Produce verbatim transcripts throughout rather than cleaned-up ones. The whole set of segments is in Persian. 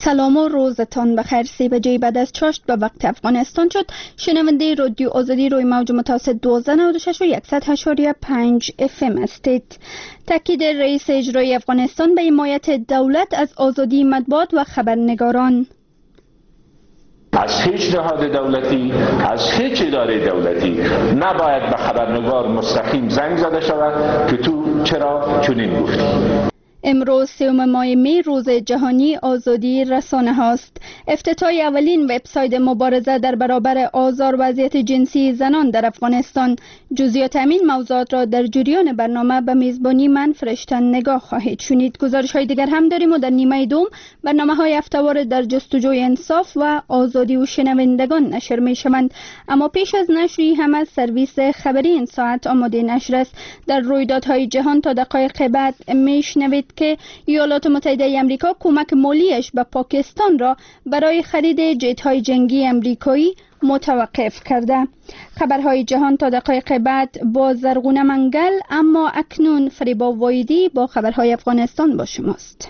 سلام و روزتان بخیر. سی بجه بعد از چاشت به وقت افغانستان شد. شنونده رادیو آزادی روی موج متوسط دوازده نود و شش و صد و هشت و پنج اف ام هستید. تاکید رئیس اجرایی افغانستان به حمایت دولت از آزادی مطبوعات و خبرنگاران. از هیچ نهاد دولتی، از هیچ اداره دولتی نباید به خبرنگار مستقیم زنگ زده شود که تو چرا چنین گفتی. امروز سوم ماه می روز جهانی آزادی رسانه هاست. افتتاح اولین وبسایت مبارزه در برابر آزار و اذیت جنسی زنان در افغانستان. جزئیات همین موضوعات را در جریان برنامه به میزبانی من فرشتن نگاه خواهید شنید. گزارش های دیگر هم داریم و در نیمه دوم برنامه های هفته‌وار در جستجوی انصاف و آزادی و شنوندگان نشر می شوند. اما پیش از نشری هم از سرویس خبری این ساعت آماده نشر است. در رویدادهای جهان تا دقایق بعد می شنوید که ایالات متحده آمریکا کمک مالیش به پاکستان را برای خرید جت‌های جنگی آمریکایی متوقف کرده. خبرهای جهان تا دقایق بعد با زرغونه منگل، اما اکنون فریبا وایدی با خبرهای افغانستان با شماست.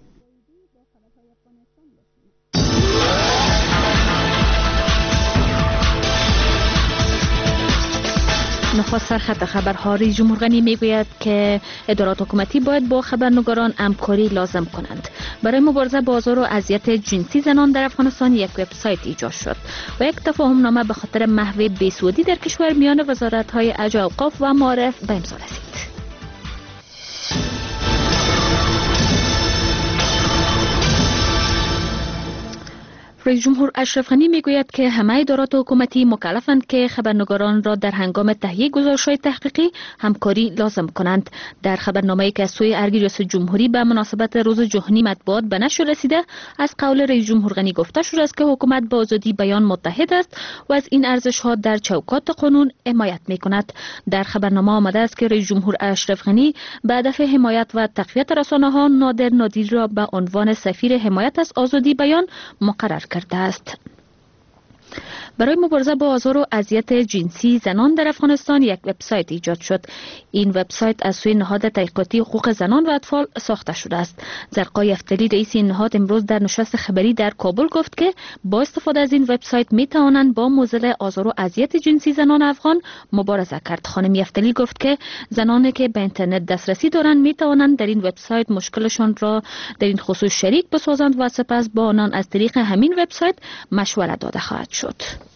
نخست سرخط خبرها. رئیس جمهور غنی میگوید که ادارات حکومتی باید با خبرنگاران همکاری لازم کنند. برای مبارزه با آزار و اذیت جنسی زنان در افغانستان یک وبسایت ایجاد شد و یک تفاهم نامه به خاطر محو بیسودی در کشور میان وزارت‌های اجر و اوقاف و معارف به امضا رسید. رئیس جمهور اشرف غنی میگوید که همه ادارات حکومتی مکلفند که خبرنگاران را در هنگام تهیه گزارش‌های تحقیقی همکاری لازم کنند. در خبرنامه‌ای که از سوی ارگی رئیس جمهوری به مناسبت روز جهانی مطبوعات به نشر رسیده، از قول رئیس جمهور غنی گفته شده است که حکومت با آزادی بیان متحد است و از این ارزش‌ها در چوکات قانون حمایت می‌کند. در خبرنامه آمده است که رئیس جمهور اشرف غنی به هدف حمایت و تقویت رسانه‌ها نادر نادری را به عنوان سفیر حمایت از آزادی بیان مقرر کرده است. برای مبارزه با آزار و اذیت جنسی زنان در افغانستان یک وبسایت ایجاد شد. این وبسایت از سوی نهاد تحقیقاتی حقوق زنان و اطفال ساخته شده است. زرقای افتلی رئیس این نهاد امروز در نشست خبری در کابل گفت که با استفاده از این وبسایت می توانند با موزل آزار و اذیت جنسی زنان افغان مبارزه کرد. خانم افتلی گفت که زنانی که به اینترنت دسترسی دارند می توانند در این وبسایت مشکلشان را در این خصوص شریک بسازند و سپس با آنان از طریق همین وبسایت مشوره داده خواهد شد.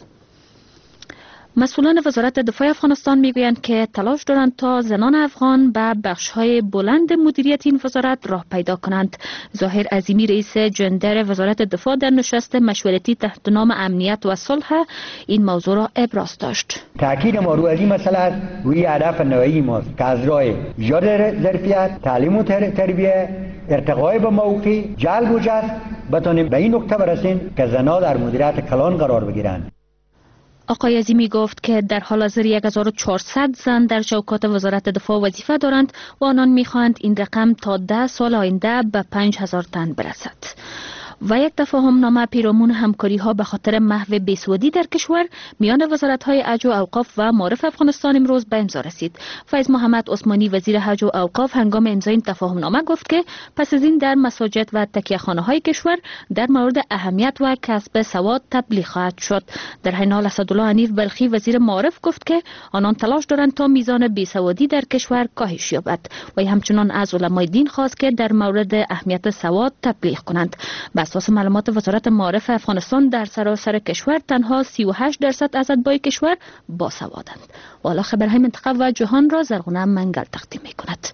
مسئولان وزارت دفاع افغانستان میگویند که تلاش دارند تا زنان افغان به بخش‌های بلند مدیریت این وزارت راه پیدا کنند. ظاهر عظیمی رئیس جندر وزارت دفاع در نشست مشورتی تحت نام امنیت و صلح این موضوع را ابراز داشت. تاکید ما روی این مسئله است، روی هدف نهایی ماست که از راه ایجاد ظرفیت، تعلیم و تربیت، ارتقای به موقع، جلب و جذب بتوانیم به این نقطه برسیم که زنان در مدیریت کلان قرار بگیرند. آقای عظیمی گفت که در حال حاضر یک هزار و چهارصد زن در چوکات وزارت دفاع وظیفه دارند و آنان می‌خواهند این رقم تا ده سال آینده به پنج هزار تن برسد. و یک تفاهم نامه پیرامون همکاری ها به خاطر محو بیسودی در کشور میان وزارت های حج و اوقاف و معارف افغانستان امروز به امضا رسید. فیض محمد عثمانی وزیر حج و اوقاف هنگام امضای این تفاهم نامه گفت که پس از این در مساجد و تکیه خانه های کشور در مورد اهمیت و کسب سواد تبلیغ خواهد شد. در حین حال اسدالله حنیف بلخی وزیر معارف گفت که آنان تلاش دارند تا میزان بیسوادی در کشور کاهش یابد و همچنان از علمای دین خواست که در مورد اهمیت سواد تبلیغ کنند. بر اساس معلومات وزارت معارف افغانستان در سراسر کشور تنها سی و هشت درصد از اتباع کشور باسوادند. و حالا خبرهای منطقه و جهان را زرغونه منگل تقدیم می‌کند.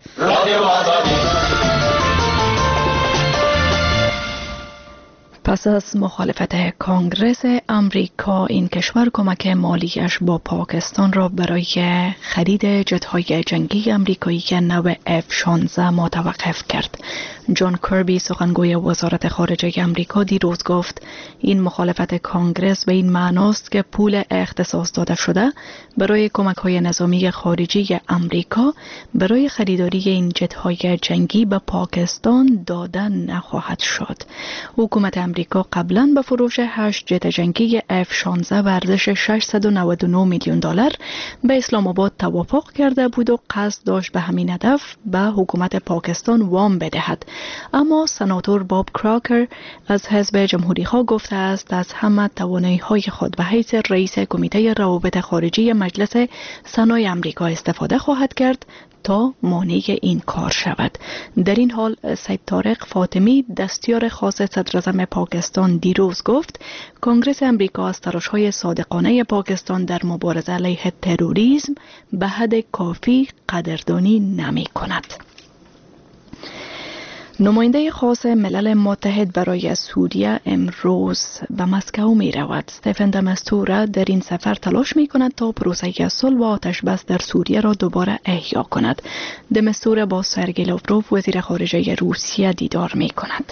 پس از مخالفت کانگرس امریکا، این کشور کمک مالیش با پاکستان را برای خرید جت‌های جنگی امریکایی نو اف شانزده متوقف کرد. جان کربی سخنگوی وزارت خارجه امریکا دیروز گفت این مخالفت کانگرس به این معناست که پول اختصاص داده شده برای کمک‌های نظامی خارجی امریکا برای خریداری این جت‌های جنگی به پاکستان داده نخواهد شد. حکومت امریکا قبلا به فروش هشت جت جنگی اف شانزده به ارزش ششصد و نود و نه میلیون دلار به اسلام آباد توافق کرده بود و قصد داشت به همین هدف به حکومت پاکستان وام بدهد. اما سناتور باب کراکر از حزب جمهوری خواه گفته است از همه توانایی های خود به حیث رئیس کمیته روابط خارجی مجلس سنای امریکا استفاده خواهد کرد تا مانع این کار شود. در این حال سید طارق فاطمی دستیار خاص صدر اعظم پاکستان دیروز گفت کنگره امریکا از تلاش‌های صادقانه پاکستان در مبارزه علیه تروریسم به حد کافی قدردانی نمی کند. نماینده خاص ملل متحد برای سوریه امروز به مسکو می رود. استفن د مستوره در این سفر تلاش می کند تا پروسه صلح و آتش بس در سوریه را دوباره احیا کند. د مستوره با سرگئی لاوروف وزیر خارجه روسیه دیدار می کند.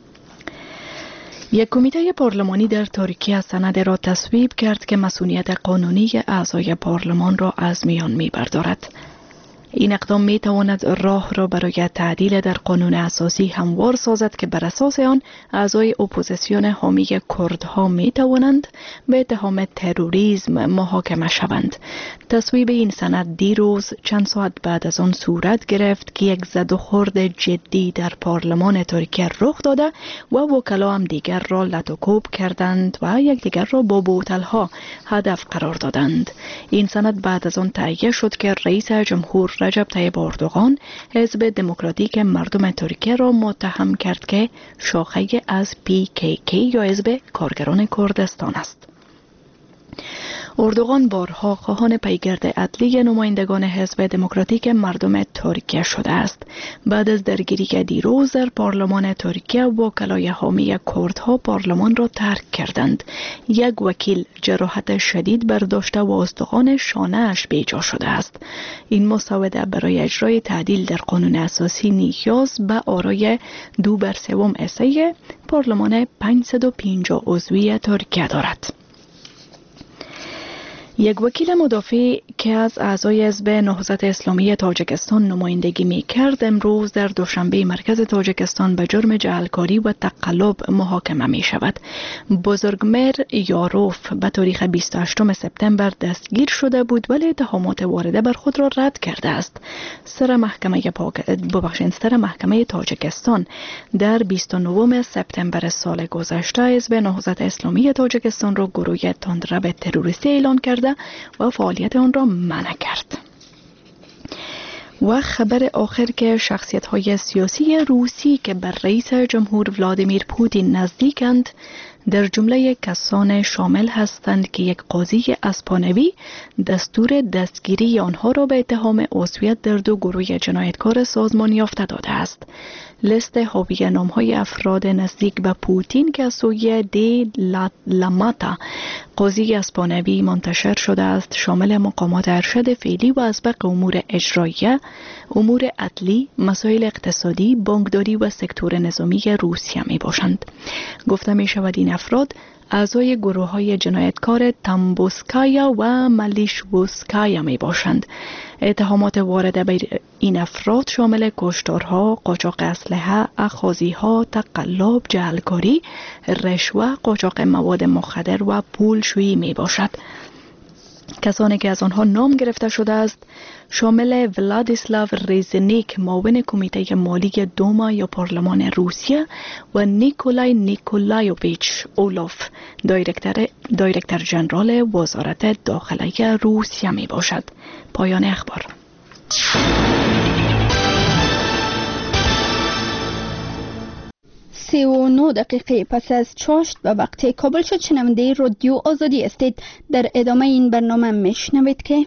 یک کمیته پارلمانی در ترکیه سند را تصویب کرد که مسئولیت قانونی اعضای پارلمان را از میان می بردارد. این اقدام می تواند راه را برای تعدیل در قانون اساسی هموار سازد که بر اساس آن اعضای اپوزیسیون حامی کردها می توانند به اتهام تروریسم محاکمه شوند. تصویب این سند دیروز چند ساعت بعد از آن صورت گرفت که یک زد و خورد جدی در پارلمان ترکیه رخ داده و وکلا هم دیگر را لطوکوب کردند و یکدیگر را با بوتلها هدف قرار دادند. این سند بعد از آن تهیه شد که رئیس جمهور رجب طیب اردوغان حزب دموکراتیک مردم ترکیه را متهم کرد که شاخه از پی کی کی یا حزب کارگران کردستان است. اردوغان بارها خواهان پیگرد عدلی نمایندگان حزب دموکراتیک مردم ترکیه شده است. بعد از درگیری دیروز در پارلمان ترکیه وکلای حامی کردها پارلمان را ترک کردند. یک وکیل جراحت شدید برداشته و استخوان شانه‌اش بیجا شده است. این مسوده برای اجرای تعدیل در قانون اساسی نیاز به آرای دو بر سوم حصه پارلمان پانصد و پنجاه عضوی ترکیه دارد. یک وکیل مدافع که از اعضای حزب نهضت اسلامی تاجیکستان نمایندگی می کرد امروز در دوشنبه مرکز تاجیکستان به جرم جعلکاری و تقلب محاکمه می شود. بزرگمر یاروف به تاریخ بیست و هشتم سپتامبر دستگیر شده بود ولی اتهامات وارده بر خود را رد کرده است. سر محکمه پاک... ببخشید سر محکمه تاجیکستان در بیست و نهم سپتامبر سال گذشته حزب نهضت اسلامی تاجیکستان را گروه تندرو تروریستی اعلان کرده و فعالیت آن را منع کرد. و خبر آخر که شخصیت‌های سیاسی روسی که بر رئیس جمهور ولادیمیر پوتین نزدیکند در جمله کسان شامل هستند که یک قاضی اسپانوی دستور دستگیری آنها را به اتهام عضویت در دو گروه جنایتکار سازمان یافته داده است. لیست حاوی نام‌های افراد نزدیک به پوتین که از سوی دی لاماتا قاضی اسپانوی منتشر شده است شامل مقامات ارشد فعلی و اسبق امور اجراییه، امور عدلی، مسائل اقتصادی، بانکداری و سکتور نظامی روسیه می باشند. گفته می شود این افراد اعضای گروه های جنایتکار تامبوسکایا و ملیشوسکایا می باشند. اتهامات وارده به این افراد شامل کشتارها، قاچاق اسلحه، اخاذی‌ها، تقلب، جعلکاری، رشوه، قاچاق مواد مخدر و پولشویی می باشد. کسانی که از آنها نام گرفته شده است شامل ولادیسلاو ریزنیک معاون کمیته مالی دوما یا پارلمان روسیه و نیکولای نیکولایوویچ اولوف دایرکتر دایرکتر ژنرال وزارت داخله روسیه می باشد. پایان اخبار. سی و نه دقیقه پس از چاشت و وقت کابل شد. شنونده رادیو آزادی استید. در ادامه این برنامه میشنوید که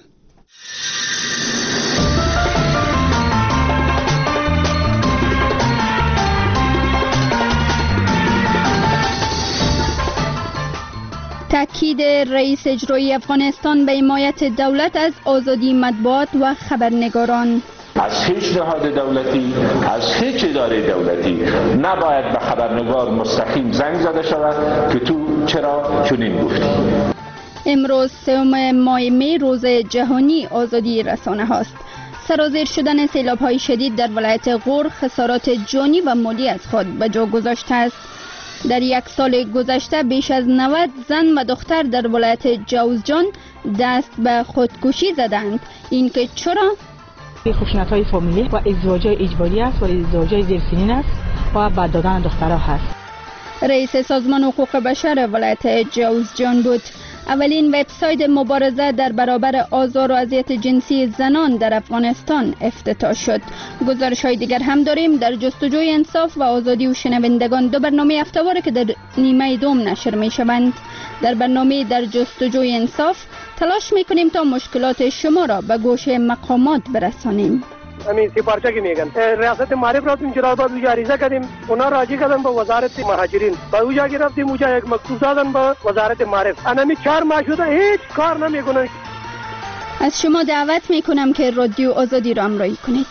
تاکید رئیس اجرایی افغانستان به حمایت دولت از آزادی مطبوعات و خبرنگاران. از هیچ نهاد دولتی، از هیچ اداره دولتی نباید به خبرنگار مستقیم زنگ زده شود که تو چرا چنین گفتی. امروز سوم ماه می روز جهانی آزادی رسانه هاست. سرازیر شدن سیلاب های شدید در ولایت غور خسارات جانی و مالی از خود به جا گذاشته است. در یک سال گذشته بیش از نود زن و دختر در ولایت جوزجان دست به خودکشی زدند. این که چرا؟ خشونت‌های فامیلی و ازدواج‌های اجباری است و ازدواج‌های زیرسنین است و بعد دادن دخترها هست. رئیس سازمان حقوق بشر ولایت جوزجان بود. اولین وبسایت مبارزه در برابر آزار و اذیت جنسی زنان در افغانستان افتتاح شد. گزارش‌های دیگر هم داریم. در جستجوی انصاف و آزادی و شنوندگان، دو برنامه هفته‌واره که در نیمه دوم نشر می‌شوند. در برنامه در جستجوی انصاف تلاش می‌کنیم تا مشکلات شما را به گوش مقامات برسانیم. همین سپارچه که میگن ریاست معرف رفتیم چرا باید اوجا عریضه کردیم، اونا راجع کردن به وزارت مهاجرین، با اوجا گرفتیم اوجا یک مکتوب دادن به وزارت معرف. انمی چهار ماه شده هیچ کار نمیکنن. از شما دعوت میکنم که رادیو آزادی را همراهی کنید.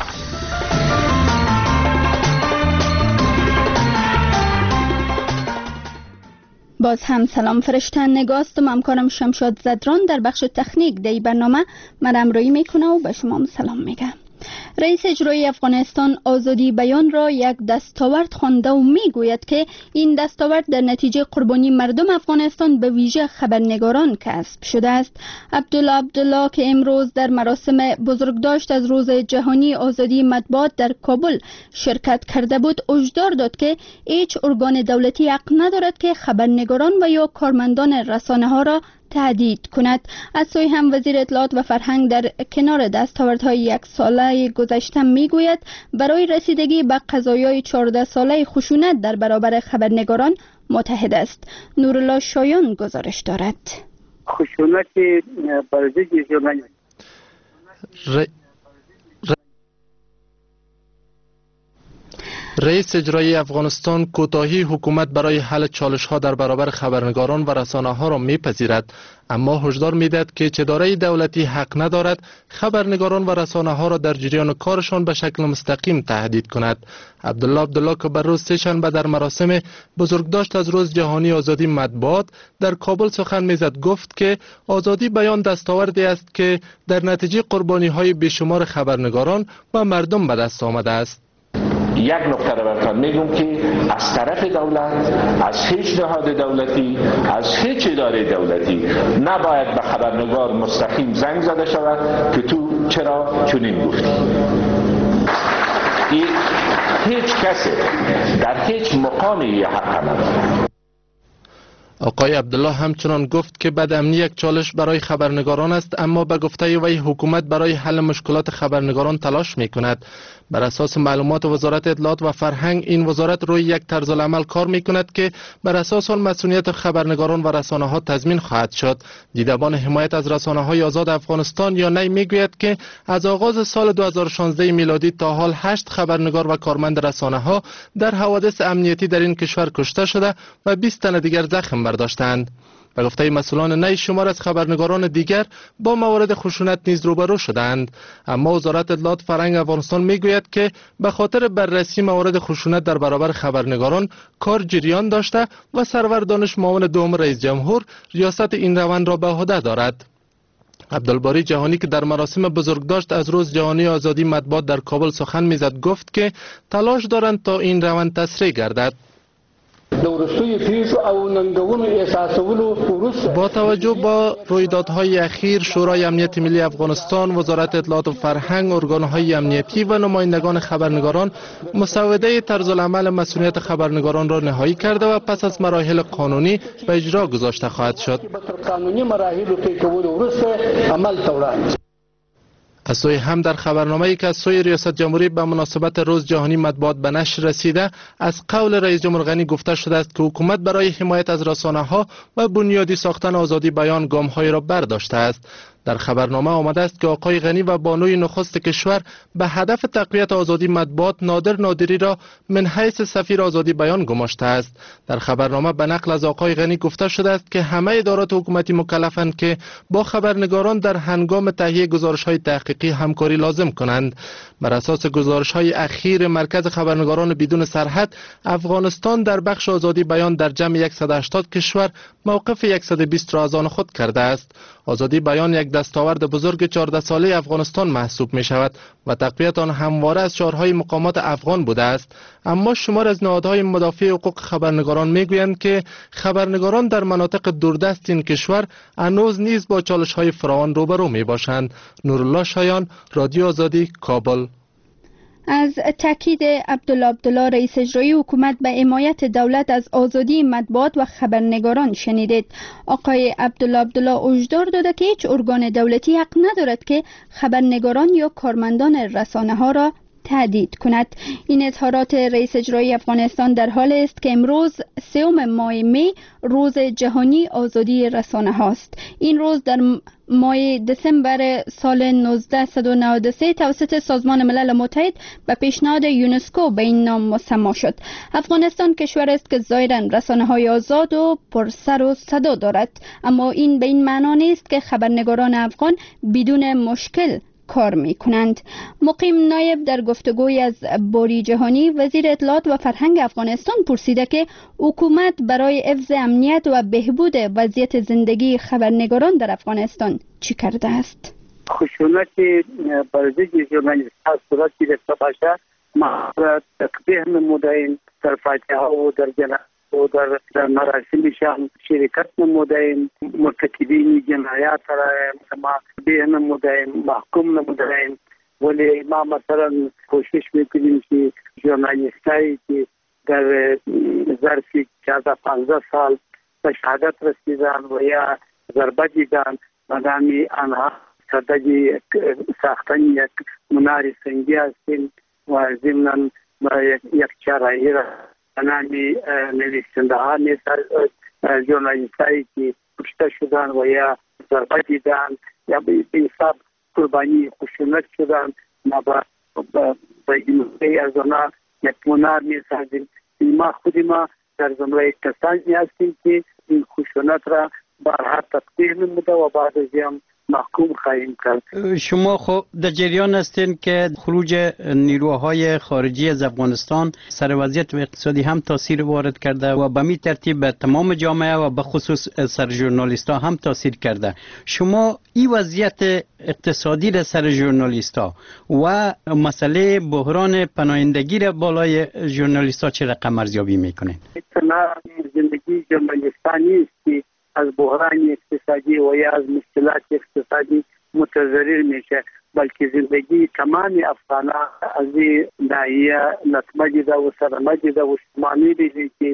باز هم سلام فرشتن نگاستم، همکارم شمشاد زدران در بخش تکنیک دی برنامه من همراهی میکنه و به شما سلام میگم. رئیس اجرایی افغانستان آزادی بیان را یک دستاورد خوانده و میگوید که این دستاورد در نتیجه قربانی مردم افغانستان به ویژه خبرنگاران کسب شده است. عبدالله عبدالله که امروز در مراسم بزرگداشت از روز جهانی آزادی مطبوعات در کابل شرکت کرده بود، هشدار داد که هیچ ارگان دولتی حق ندارد که خبرنگاران و یا کارمندان رسانه ها را تهدید کند. از سوی هم وزیر اطلاعات و فرهنگ در کنار دستاوردهای یک ساله گذشته میگوید برای رسیدگی به قضایای چهارده ساله خشونت در برابر خبرنگاران متحد است. نورالله شایان گزارش دارد. خشونت برای ژورنالیست رئیس اجرایی افغانستان کوتاهی حکومت برای حل چالش ها در برابر خبرنگاران و رسانه ها را میپذیرد، اما هشدار میدهد که اداره دولتی حق ندارد خبرنگاران و رسانه ها را در جریان کارشان به شکل مستقیم تهدید کند. عبدالله عبدالله که بر روز سه‌شنبه در مراسم بزرگداشت از روز جهانی آزادی مطبوعات در کابل سخن میزد گفت که آزادی بیان دستاوردی است که در نتیجه قربانی های بیشمار خبرنگاران و مردم به دست آمده است. یک نکته را براتون میگم که از طرف دولت، از هیچ نهاد دولتی، از هیچ اداره دولتی نباید به خبرنگار مستقیم زنگ زده شود که تو چرا چنین گفتی. هیچ کسی در هیچ مقامی حق ندارد. آقای عبدالله همچنان گفت که بدامنی یک چالش برای خبرنگاران است، اما به گفته وی حکومت برای حل مشکلات خبرنگاران تلاش می کند. بر اساس معلومات وزارت اطلاعات و فرهنگ، این وزارت روی یک طرز العمل کار می کند که بر اساس آن مسئولیت خبرنگاران و رسانه ها تضمین خواهد شد. دیدبان حمایت از رسانه های آزاد افغانستان یا نی می گوید که از آغاز سال دو هزار و شانزده میلادی تا حال هشت خبرنگار و کارمند رسانه ها در حوادث امنیتی در این کشور کشته شده و بیست تن دیگر زخم برداشتند. به گفته مسئولان نی، شمار از خبرنگاران دیگر با موارد خشونت نیز روبرو شدند، اما وزارت اطلاعات فرهنگ افغانستان میگوید که به خاطر بررسی موارد خشونت در برابر خبرنگاران کار جریان داشته و سرور دانش معاون دوم رئیس جمهور ریاست این روند را به عهده دارد. عبدالباری جهانی که در مراسم بزرگداشت از روز جهانی آزادی مطبوعات در کابل سخن میزد گفت که تلاش دارند تا این روند تسریع گردد. با توجه با رویدادهای اخیر، شورای امنیت ملی افغانستان، وزارت اطلاعات و فرهنگ، ارگانهای امنیتی و نمایندگان خبرنگاران مسوده طرز العمل مسئولیت خبرنگاران را نهایی کرده و پس از مراحل قانونی به اجرا گذاشته خواهد شد. از سوی هم در خبرنامه‌ای که از سوی ریاست جمهوری به مناسبت روز جهانی مطبوعات به نشر رسیده، از قول رئیس جمهور غنی گفته شده است که حکومت برای حمایت از رسانه‌ها و بنیادی ساختن آزادی بیان گام‌هایی را برداشته است. در خبرنامه آمده است که آقای غنی و بانوی نخست کشور به هدف تقویت آزادی مطبوعات نادر نادری را من حیث سفیر آزادی بیان گماشته است. در خبرنامه به نقل از آقای غنی گفته شده است که همه ادارات حکومتی مکلفند که با خبرنگاران در هنگام تهیه گزارش‌های تحقیقی همکاری لازم کنند. بر اساس گزارش‌های اخیر مرکز خبرنگاران بدون سرحد، افغانستان در بخش آزادی بیان در جمع صد و هشتاد کشور موقف صد و بیست را از آن خود کرده است. آزادی بیان یک یک دستاورد بزرگ چهارده ساله افغانستان محسوب می شود و تقویت آن همواره از شعارهای مقاومت افغان بوده است. اما شمار از نهادهای مدافع حقوق خبرنگاران می گویند که خبرنگاران در مناطق دوردست این کشور هنوز نیز با چالش‌های فراوان روبرو می باشند. نورالله شایان، رادیو آزادی، کابل. از تاکید عبدالله عبدالله رئیس اجرایی حکومت به حمایت دولت از آزادی مطبوعات و خبرنگاران شنیدید. آقای عبدالله عبدالله هشدار داده که هیچ ارگان دولتی حق ندارد که خبرنگاران یا کارمندان رسانه ها را تهدید کند. این اظهارات رئیس اجرایی افغانستان در حال است که امروز سوم ماه می روز جهانی آزادی رسانه هاست. این روز در ماه دسامبر سال نوزده نود و سه توسط سازمان ملل متحد به پیشنهاد یونسکو به این نام مسمی شد. افغانستان کشور است که ظاهراً رسانه‌های آزاد و پرسر و صدا دارد، اما این به این معنا نیست که خبرنگاران افغان بدون مشکل کار می کنند. مقیم نایب در گفتگوی از باری جهانی وزیر اطلاعات و فرهنگ افغانستان پرسیده که حکومت برای حفظ امنیت و بهبود وضعیت زندگی خبرنگاران در افغانستان چی کرده است؟ خشونت بازی ژورنالیست ها صورت گرفته باشه، ما تقبیح نمودیم در فاتحه و در جنازه و در, در مراسمشان شرکت نمودیم، مرتکبین جنایات را ما تقبیح نمودیم، محکوم نمودیم. ولی ما مثلا کوشش میکنیم که ژورنالیستایی که در ظرف چهارده پانزده سال به شهادت رسیدن و یا ضربه دیدن، مدامی آنها صدقی ساختن یک منار سنگی هستیم و ضمناً یک چهارراهی را نامی نویسنده ها نیست، ژورنالیستایی که کشته شدن و یا ضربه دیدن یا به حساب قربانی خشونت شدن، ما با این از آنها یک منار میسازیم. ما خود ما در زمره کسانی هستیم که این خشونت را بارها تقبیح نموده و بعد از هم محکوم خواهیم کرد. شما خب در جریان هستین که خروج نیروهای خارجی از افغانستان سر وضعیت اقتصادی هم تاثیر وارد کرده و به می ترتیب به تمام جامعه و به خصوص سر ژورنالیستا هم تاثیر کرده. شما این وضعیت اقتصادی را سر ژورنالیستا و مسئله بحران پناهندگی را بالای ژورنالیستا چه رقم ارزیابی میکنین؟ زندگی ژورنالیستا نیست که از بحران اقتصادی و یا از مشکلات اقتصادی متضرر میشه، بلکه زندگی تمام افغانان از این ناحیه لطمه دیده و صدمه دیده و شمانی دیده که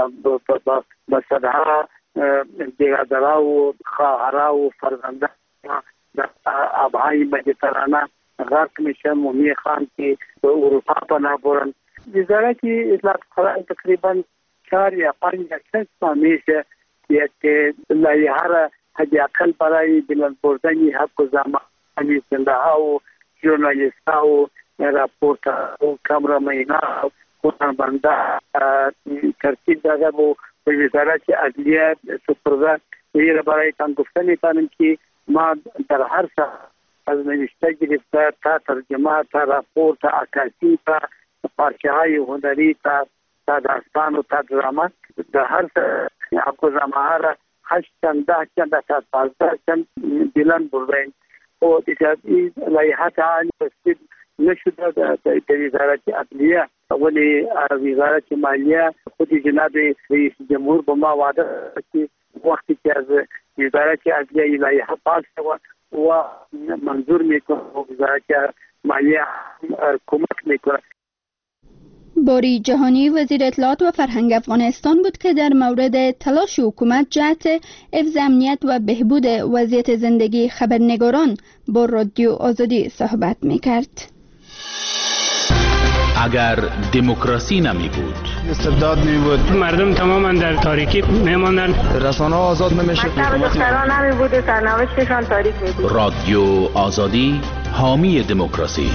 به صدها برادرها و خواهرها و فرزندان در آبهای مدیترانه غرق میشه و میخوان که به اروپا پناه برن. وزارت اطلاعات خبرنگاری تقریبا چهار یا پنج یا شش ماه میشه که لایحه را حداقل برای بلند بردن حق و زمان نویسنده ها و ژورنالیست ها و راپورت و کامرامنان و هنرمنده ترتیب داده و به وزارت عدلیه سپرده. این را برایتان گفته میکنم که ما در هر سال از نوشته گرفته تا ترجمه تا راپورت تا عکاسی تا پارچه های هنری تا تا داستان و تا درامه در هر حق و زمان ها را هشت چند ده چند تا پانزده چند بلند بردیم و این لایحه تعالی تصویب نشده در وزارت عدلیه، ولی وزارت مالیه خود جناب رئیس جمهور به ما وعده که وقتی که از وزارت عدلیه لایحه پاس و و منظور میکنه و وزارت مالیه کمک میکنه. باری جهانی وزیر اطلاعات و فرهنگ افغانستان بود که در مورد تلاش حکومت جهت حفظ امنیت و بهبود وضعیت زندگی خبرنگاران با رادیو آزادی صحبت میکرد. اگر دموکراسی نمی بود، استبداد می بود، مردم تماما در تاریکی میماندند، رسانه ها آزاد نمیشه، دختران نمی بود، سرنوشتشان تاریک می بود. رادیو آزادی حامی دموکراسی.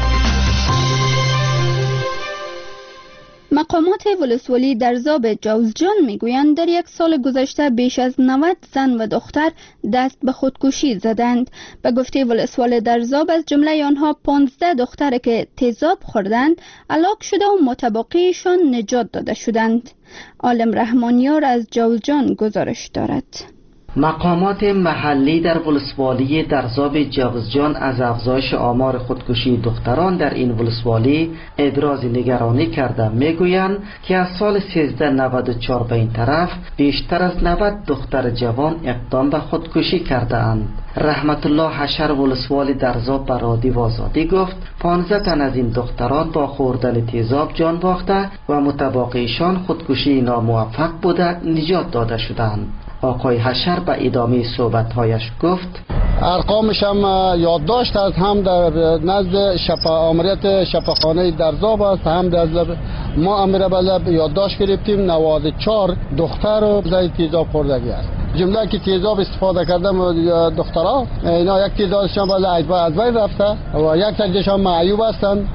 مقامات ولسوالی در ضابط جوزجان میگویند در یک سال گذشته بیش از نود زن و دختر دست به خودکشی زدند. به گفته ولسوال در ضابط از جمله آنها پانزده دختر که تیزاب خوردند هلاک شده و متبقیشان نجات داده شدند. عالم رحمانیار از جوزجان گزارش دارد. مقامات محلی در ولسوالی درزاب جوزجان از افزایش آمار خودکشی دختران در این ولسوالی ابراز نگرانی کرده میگویند که از سال سیزده نود و چهار به این طرف بیشتر از نود دختر جوان اقدام به خودکشی کرده اند. رحمت الله حشر ولسوالی درزاب به رادیو آزادی گفت پانزده تن از این دختران با خوردن تیزاب جان باخته و متباقیشان خودکشی ناموفق بوده نجات داده شدند. آقای حشر به ادامه صحبت‌هایش گفت ارقامش هم یادداشت است، هم در نزد شفا آمریت شفاخانه درزاب است، هم در ما امیر بلب یادداشت گرفتیم نود و چهار دختر رو زیر تیزاب خوردگی است. جمله که تیزاب استفاده کرده دخترها اینا یک تیزابشان بالا از بین رفته و یک تیزابشان معیوب هستند،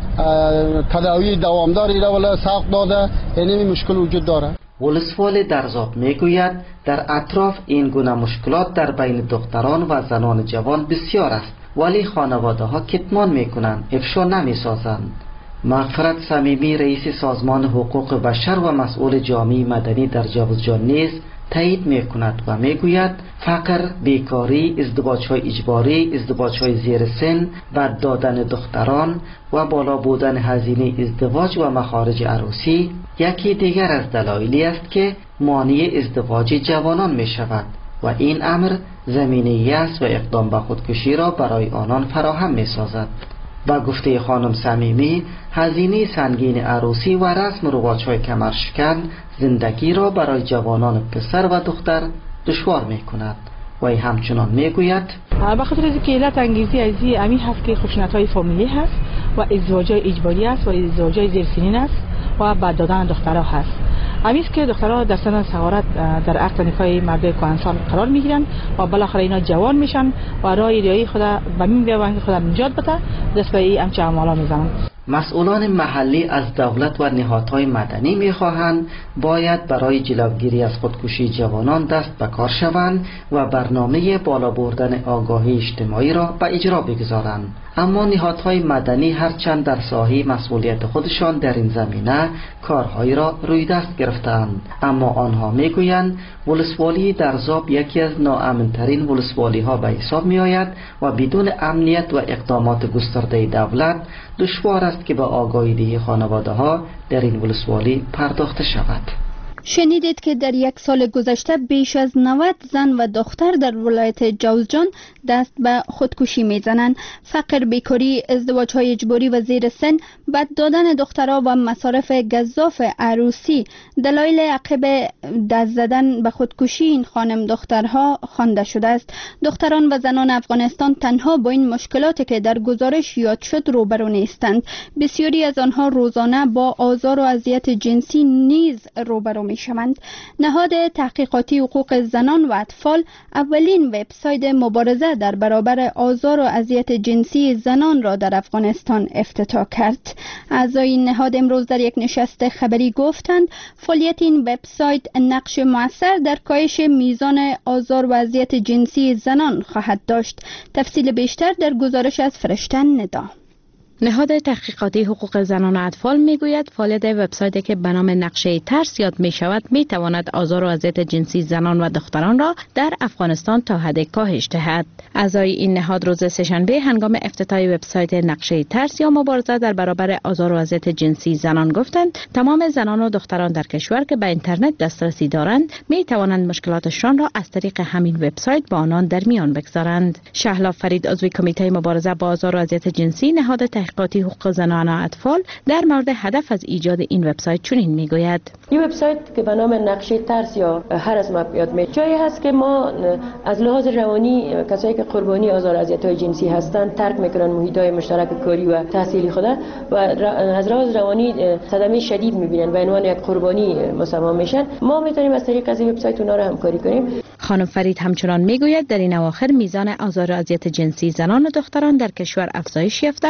تداوی دوامداری را ولی ساخت داده، اینمی مشکل وجود داره. ولسوالی درزاب میگوید در اطراف این گونه مشکلات در بین دختران و زنان جوان بسیار است، ولی خانواده ها کتمان میکنند، افشا نمیسازند. مغفرت صمیمی رئیس سازمان حقوق بشر و مسئول جامعه مدنی در جوزجان نیز تایید میکند و میگوید فقر، بیکاری، ازدواج‌های اجباری، ازدواج‌های زیر سن، بد دادن دختران و بالا بودن هزینه ازدواج و مخارج عروسی یکی دیگر از دلایلی است که مانع ازدواج جوانان می شود و این امر زمینه‌ای است و اقدام به خودکشی را برای آنان فراهم می سازد. با گفته خانم صمیمی هزینه سنگین عروسی و رسم و رواج‌های کمرشکن زندگی را برای جوانان پسر و دختر دشوار می کند. و ای همچنان میگوید به خاطر از اینکه علت انگیزی از این همین هست که خشونت‌های فامیلی هست و ازدواج‌های اجباری است و ازدواج‌های زیرسنین است و بعد دادن دخترها هست. همین است که دخترها در سن صغارت در عقد نکاح مرد کهنسال قرار میگیرند و بالاخره اینا جوان میشن و راه ریایی خود به این بیان که خود نجات بده دست به این همچه اعمالا میزنند. مسئولان محلی از دولت و نهادهای مدنی میخواهند باید برای جلوگیری از خودکشی جوانان دست به کار شوند و برنامه بالا بردن آگاهی اجتماعی را به اجرا بگذارند. اما نهادهای مدنی هرچند در ساحه مسئولیت خودشان در این زمینه کارهایی را روی دست گرفتند، اما آنها میگویند ولسوالی درزاب یکی از ناامن‌ترین ولسوالی ها به حساب می آید و بدون امنیت و اقدامات گسترده دولت دشوار است که به آگاهی دهی خانواده ها در این ولسوالی پرداخته شود. شنیدید که در یک سال گذشته بیش از نود زن و دختر در ولایت جوزجان دست به خودکشی میزنند. فقر، بیکاری، ازدواج‌های اجباری و زیر سن، بد دادن دخترها و مصارف گزاف عروسی دلایل عقب دست زدن به خودکشی این خانم دخترها خوانده شده است. دختران و زنان افغانستان تنها با این مشکلاتی که در گزارش یاد شد روبرو نیستند. بسیاری از آنها روزانه با آزار و اذیت جنسی نیز روبرو می شوند. نهاد تحقیقاتی حقوق زنان و اطفال اولین وبسایت مبارزه در برابر آزار و اذیت جنسی زنان را در افغانستان افتتاح کرد. اعضای این نهاد امروز در یک نشست خبری گفتند فعالیت این وبسایت نقش مؤثر در کاهش میزان آزار و اذیت جنسی زنان خواهد داشت. تفصیل بیشتر در گزارش از فرشته ندا. نهاد تحقیقاتی حقوق زنان و اطفال میگوید فعالیت وبسایتی که به نام نقشه ترس یاد می شود می تواند آزار و اذیت جنسی زنان و دختران را در افغانستان تا حد کاهش دهد. اعضای این نهاد روز سه‌شنبه هنگام افتتاح وبسایت نقشه ترس یا مبارزه در برابر آزار و اذیت جنسی زنان گفتند تمام زنان و دختران در کشور که به اینترنت دسترسی دارند می توانند مشکلاتشان را از طریق همین وبسایت با آنان در میان بگذارند. شهلا فرید عضو کمیته مبارزه با آزار و اذیت جنسی نهاد تحقیقاتی حقوق زنان و اطفال در مورد هدف از ایجاد این وبسایت چنین میگوید: این وبسایت که به نام نقشه ترس یا هر از ما یاد می جایی هست که ما از لحاظ روانی کسایی که قربانی آزار و اذیت‌های جنسی هستند ترک میکنن محیط‌های مشترک کاری و تحصیلی خود و از لحاظ روانی صدمه شدید میبینن و عنوان یک قربانی مسمى میشن. ما میتونیم از طریق از این وبسایت اونها را همکاری کنیم. خانم فرید همچنان میگوید در این اواخر میزان آزار و اذیت جنسی زنان و دختران در کشور افزایش یافته و با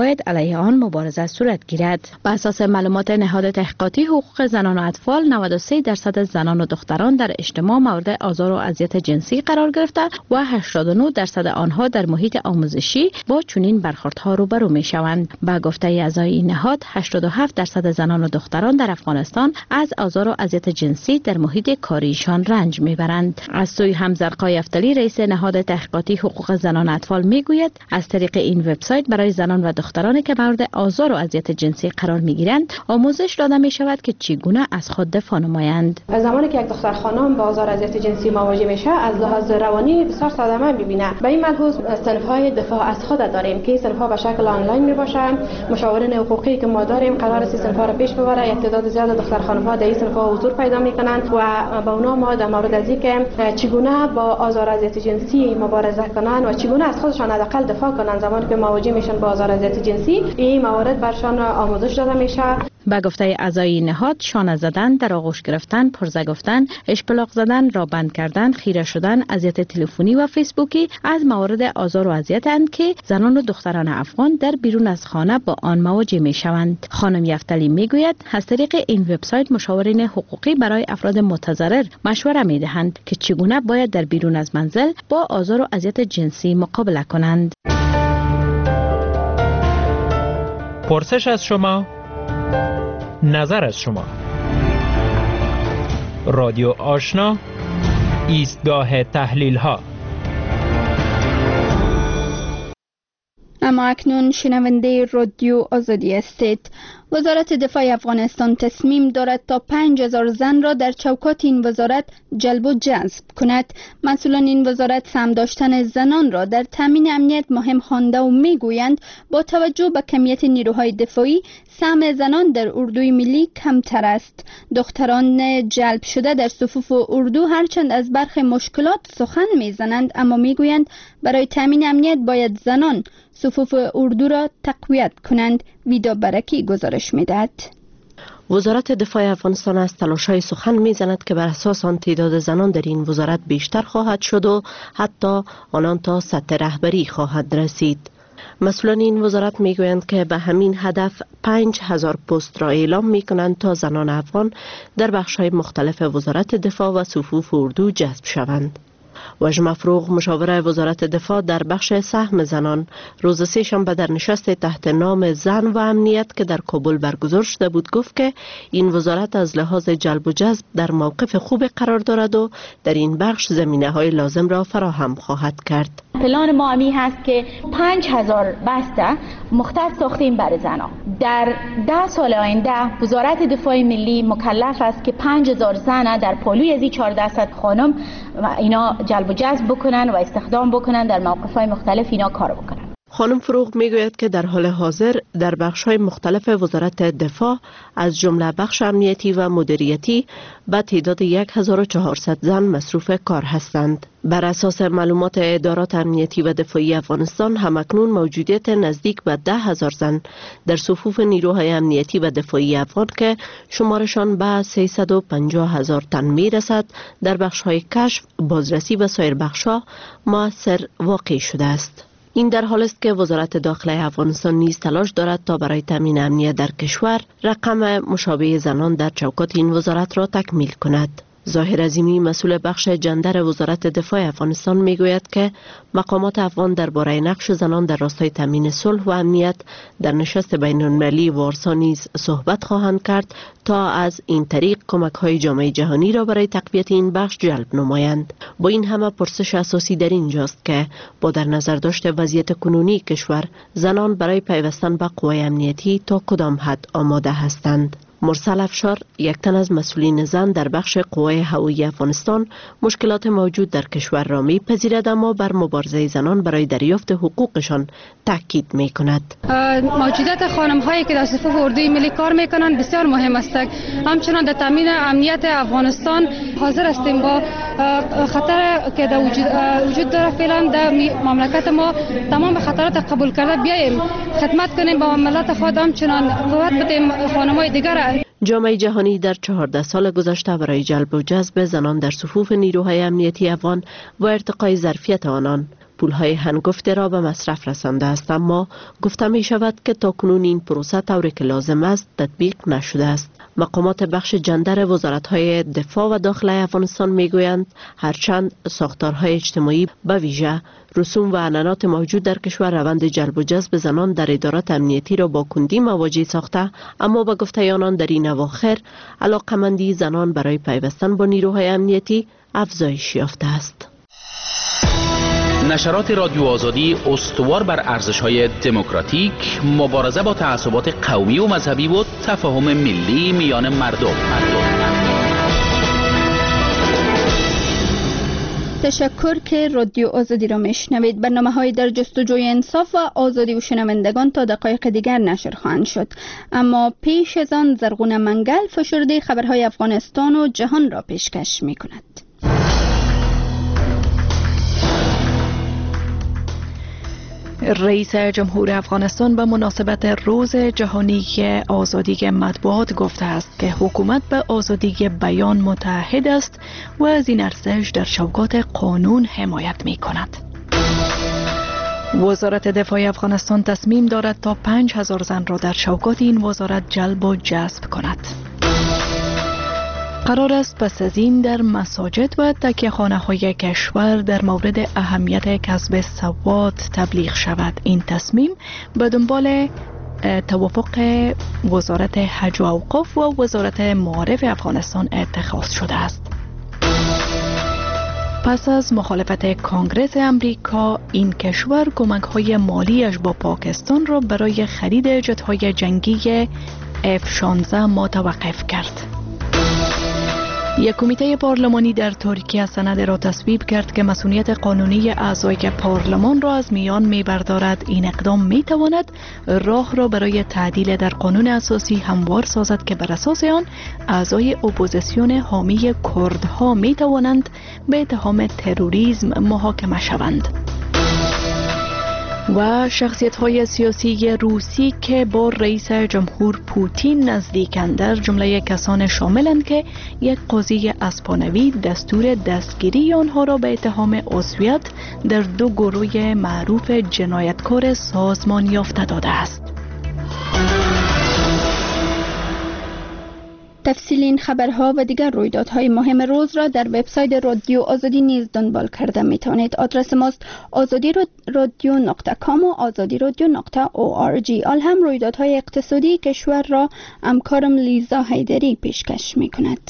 باید علیه آن مبارزه صورت گیرد. بر اساس معلومات نهاد تحقیقاتی حقوق زنان و اطفال، نود و سه درصد زنان و دختران در اجتماع مورد آزار و اذیت جنسی قرار گرفته و هشتاد و نه درصد آنها در محیط آموزشی با چنین برخوردها روبرو می شوند. با گفته اعضای این نهاد، هشتاد و هفت درصد زنان و دختران در افغانستان از آزار و اذیت جنسی در محیط کاریشان رنج میبرند. از سوی همزرقای افتلی، رئیس نهاد تحقیقاتی حقوق زنان و اطفال میگوید از طریق این وبسایت برای زنان و دخترانی که مورد آزار و اذیت جنسی قرار میگیرند آموزش داده می شود که چگونه از خود دفاع نمایند. از زمانی که یک دختر خانم با آزار و اذیت جنسی مواجه میشه، از لحاظ روانی بسیار صدمه میبینه. به این ملحوظ صنف‌های دفاع از خود داریم که صنف‌ها به شکل آنلاین میباشه. مشاورین حقوقی که ما داریم قرار است صنف‌ها را پیش ببره. یک تعداد زیاد دختر خانم‌ها در این صنف‌ها حضور پیدا میکنند و با اونا ما در مورد از اینکه چگونه با آزار و اذیت جنسی مبارزه کنند و چگونه از خودشان حداقل دفاع کنند زمانی که مواجه میشن با آزار و اذیت جنسی، این موارد برشان آموزش داده میشه. به گفته اعضای نهاد، شانه زدن، در آغوش گرفتن، پرزه گفتن، اشپلاق زدن، را بند کردن، خیره شدن، اذیت تلفنی و فیسبوکی از موارد آزار و اذیت‌اند که زنان و دختران افغان در بیرون از خانه با آن مواجه میشوند. خانم یفتلی میگوید از طریق این وبسایت مشاورین حقوقی برای افراد متضرر مشوره میدهند که چگونه باید در بیرون از منزل با آزار و اذیت جنسی مقابله کنند. پرسش از شما، نظر از شما. رادیو آشنا، ایستگاه تحلیل ها. اما اکنون شنونده رادیو آزادی هستید. وزارت دفاع افغانستان تصمیم دارد تا پنج هزار زن را در چوکات این وزارت جلب و جذب کند. مسئولان این وزارت سهم داشتن زنان را در تامین امنیت مهم خوانده و میگویند با توجه به کمیت نیروهای دفاعی، سهم زنان در اردوی ملی کمتر است. دختران جلب شده در صفوف اردو هرچند از برخی مشکلات سخن میزنند، اما میگویند برای تامین امنیت باید زنان صفوف اردو را تقویت کنند. ویدا برکی گزارش میدهد. وزارت دفاع افغانستان از تلاش‌های سخن می‌زند که بر اساس آن تعداد زنان در این وزارت بیشتر خواهد شد و حتی آنان تا سطح رهبری خواهد رسید. مسئولان این وزارت میگویند که به همین هدف پنج هزار پست را اعلام میکنند تا زنان افغان در بخش‌های مختلف وزارت دفاع و صفوف اردو جذب شوند. وجه مفروغ، مشاور وزارت دفاع در بخش سهم زنان، روز سه‌شنبه در نشست تحت نام زن و امنیت که در کابل برگزار شده بود گفت که این وزارت از لحاظ جلب و جذب در موقف خوب قرار دارد و در این بخش زمینه‌های لازم را فراهم خواهد کرد. پلان ما امی هست که پنج هزار بسته مختص ساختیم برای زنان. در ده سال آینده وزارت دفاع ملی مکلف است که پنج هزار زن در پالوی از این چهارده صد خانم اینا جلب و جذب بکنن و استخدام بکنن، در موقف‌های مختلف اینا کار بکنن. خانم فروغ میگوید که در حال حاضر در بخش‌های مختلف وزارت دفاع از جمله بخش امنیتی و مدیریتی به تعداد هزار و چهارصد زن مصروف کار هستند. بر اساس معلومات ادارات امنیتی و دفاعی افغانستان، همکنون موجودیت نزدیک به ده هزار زن در صفوف نیروهای امنیتی و دفاعی افغان که شمارشان به سیصد و پنجاه هزار تن میرسد در بخش‌های کشف، بازرسی و سایر بخش‌ها مؤثر واقع شده است. این در حال است که وزارت داخله افغانستان نیز تلاش دارد تا برای تامین امنیت در کشور رقم مشابه زنان در چوکات این وزارت را تکمیل کند. ظاهر عظیمی، مسئول بخش جندر وزارت دفاع افغانستان میگوید که مقامات افغان درباره نقش زنان در راستای تامین صلح و امنیت در نشست بین المللی وارسا نیز صحبت خواهند کرد تا از این طریق کمک‌های جامعه جهانی را برای تقویت این بخش جلب نمایند. با این همه پرسش اساسی در اینجاست که با در نظر داشت وضعیت کنونی کشور، زنان برای پیوستن به قوای امنیتی تا کدام حد آماده هستند. مرسل افشار، یک تن از مسئولین زن در بخش قوای هوایی افغانستان، مشکلات موجود در کشور را میپذیرد اما بر مبارزه زنان برای دریافت حقوقشان تاکید میکند. موجودیت خانم هایی که در صفوف اردوی ملی کار میکنند بسیار مهم است. همچنان در تامین امنیت افغانستان حاضر هستیم با خطر که در وجود, وجود داره فعلا در مملکت ما تمام خطرات قبول کرده بیاییم خدمت کنیم با ملت خود، همچنان قوت بدیم خانم‌های دیگر. جامعه جهانی در چهارده سال گذشته برای جلب و جذب زنان در صفوف نیروهای امنیتی افغان و ارتقای ظرفیت آنان پولهای هنگفته را به مصرف رسانده است، اما گفته می شود که تاکنون این پروسه طوری که لازم است تطبیق نشده است. مقامات بخش جندر وزارت‌های دفاع و داخلی افغانستان میگویند هرچند ساختارهای اجتماعی به ویژه رسوم و عنعنات موجود در کشور روند جلب و جذب زنان در ادارات امنیتی را با کندی مواجه ساخته، اما به گفته آنان در این اواخر علاقمندی زنان برای پیوستن با نیروهای امنیتی افزایش یافته است. نشرات رادیو آزادی استوار بر ارزش‌های دموکراتیک، مبارزه با تعصبات قومی و مذهبی و تفاهم ملی میان مردم. تشکر که رادیو آزادی را میشنوید. برنامه‌های در جستجوی انصاف و آزادی و شنوندگان تا دقایق دیگر نشر خواهند شد، اما پیش از آن زرغون منگل فشرده خبرهای افغانستان و جهان را پیشکش می‌کند. رئیس جمهور افغانستان به مناسبت روز جهانی آزادی مطبوعات گفته است که حکومت به آزادی بیان متحد است و از این ارزش در چوکات قانون حمایت می کند. وزارت دفاع افغانستان تصمیم دارد تا پنج هزار زن را در چوکات این وزارت جلب و جذب کند. قرار است پس از این در مساجد و تکیه‌خانه های کشور در مورد اهمیت کسب سواد تبلیغ شود. این تصمیم به دنبال توافق وزارت حج و اوقاف و وزارت معارف افغانستان اتخاذ شده است. پس از مخالفت کانگرس امریکا، این کشور کمک‌های مالیش با پاکستان را برای خرید جت‌های جنگی اف شانزده متوقف کرد. یک کمیته پارلمانی در ترکیه سند را تصویب کرد که مسئولیت قانونی اعضای پارلمان را از میان می‌بردارد. این اقدام می‌تواند راه را برای تعدیل در قانون اساسی هموار سازد که بر اساس آن اعضای اپوزیسیون حامی کردها می‌توانند به اتهام تروریسم محاکمه شوند. و شخصیت‌های سیاسی روسی که با رئیس جمهور پوتین نزدیکند، در جمله کسان شاملند که یک قاضی اسپانوی دستور دستگیری آنها را به اتهام عضویت در دو گروه معروف جنایتکار سازمان یافته داده است. تفصیل این خبرها و دیگر رویدادهای مهم روز را در وبسایت رادیو آزادی نیز دنبال کرده میتوانید. آدرس ماست آزادی رادیو نقطه کام و آزادی رادیو نقطه او آر جی. آل هم رویدادهای اقتصادی کشور را همکارم لیزا حیدری پیشکش میکند.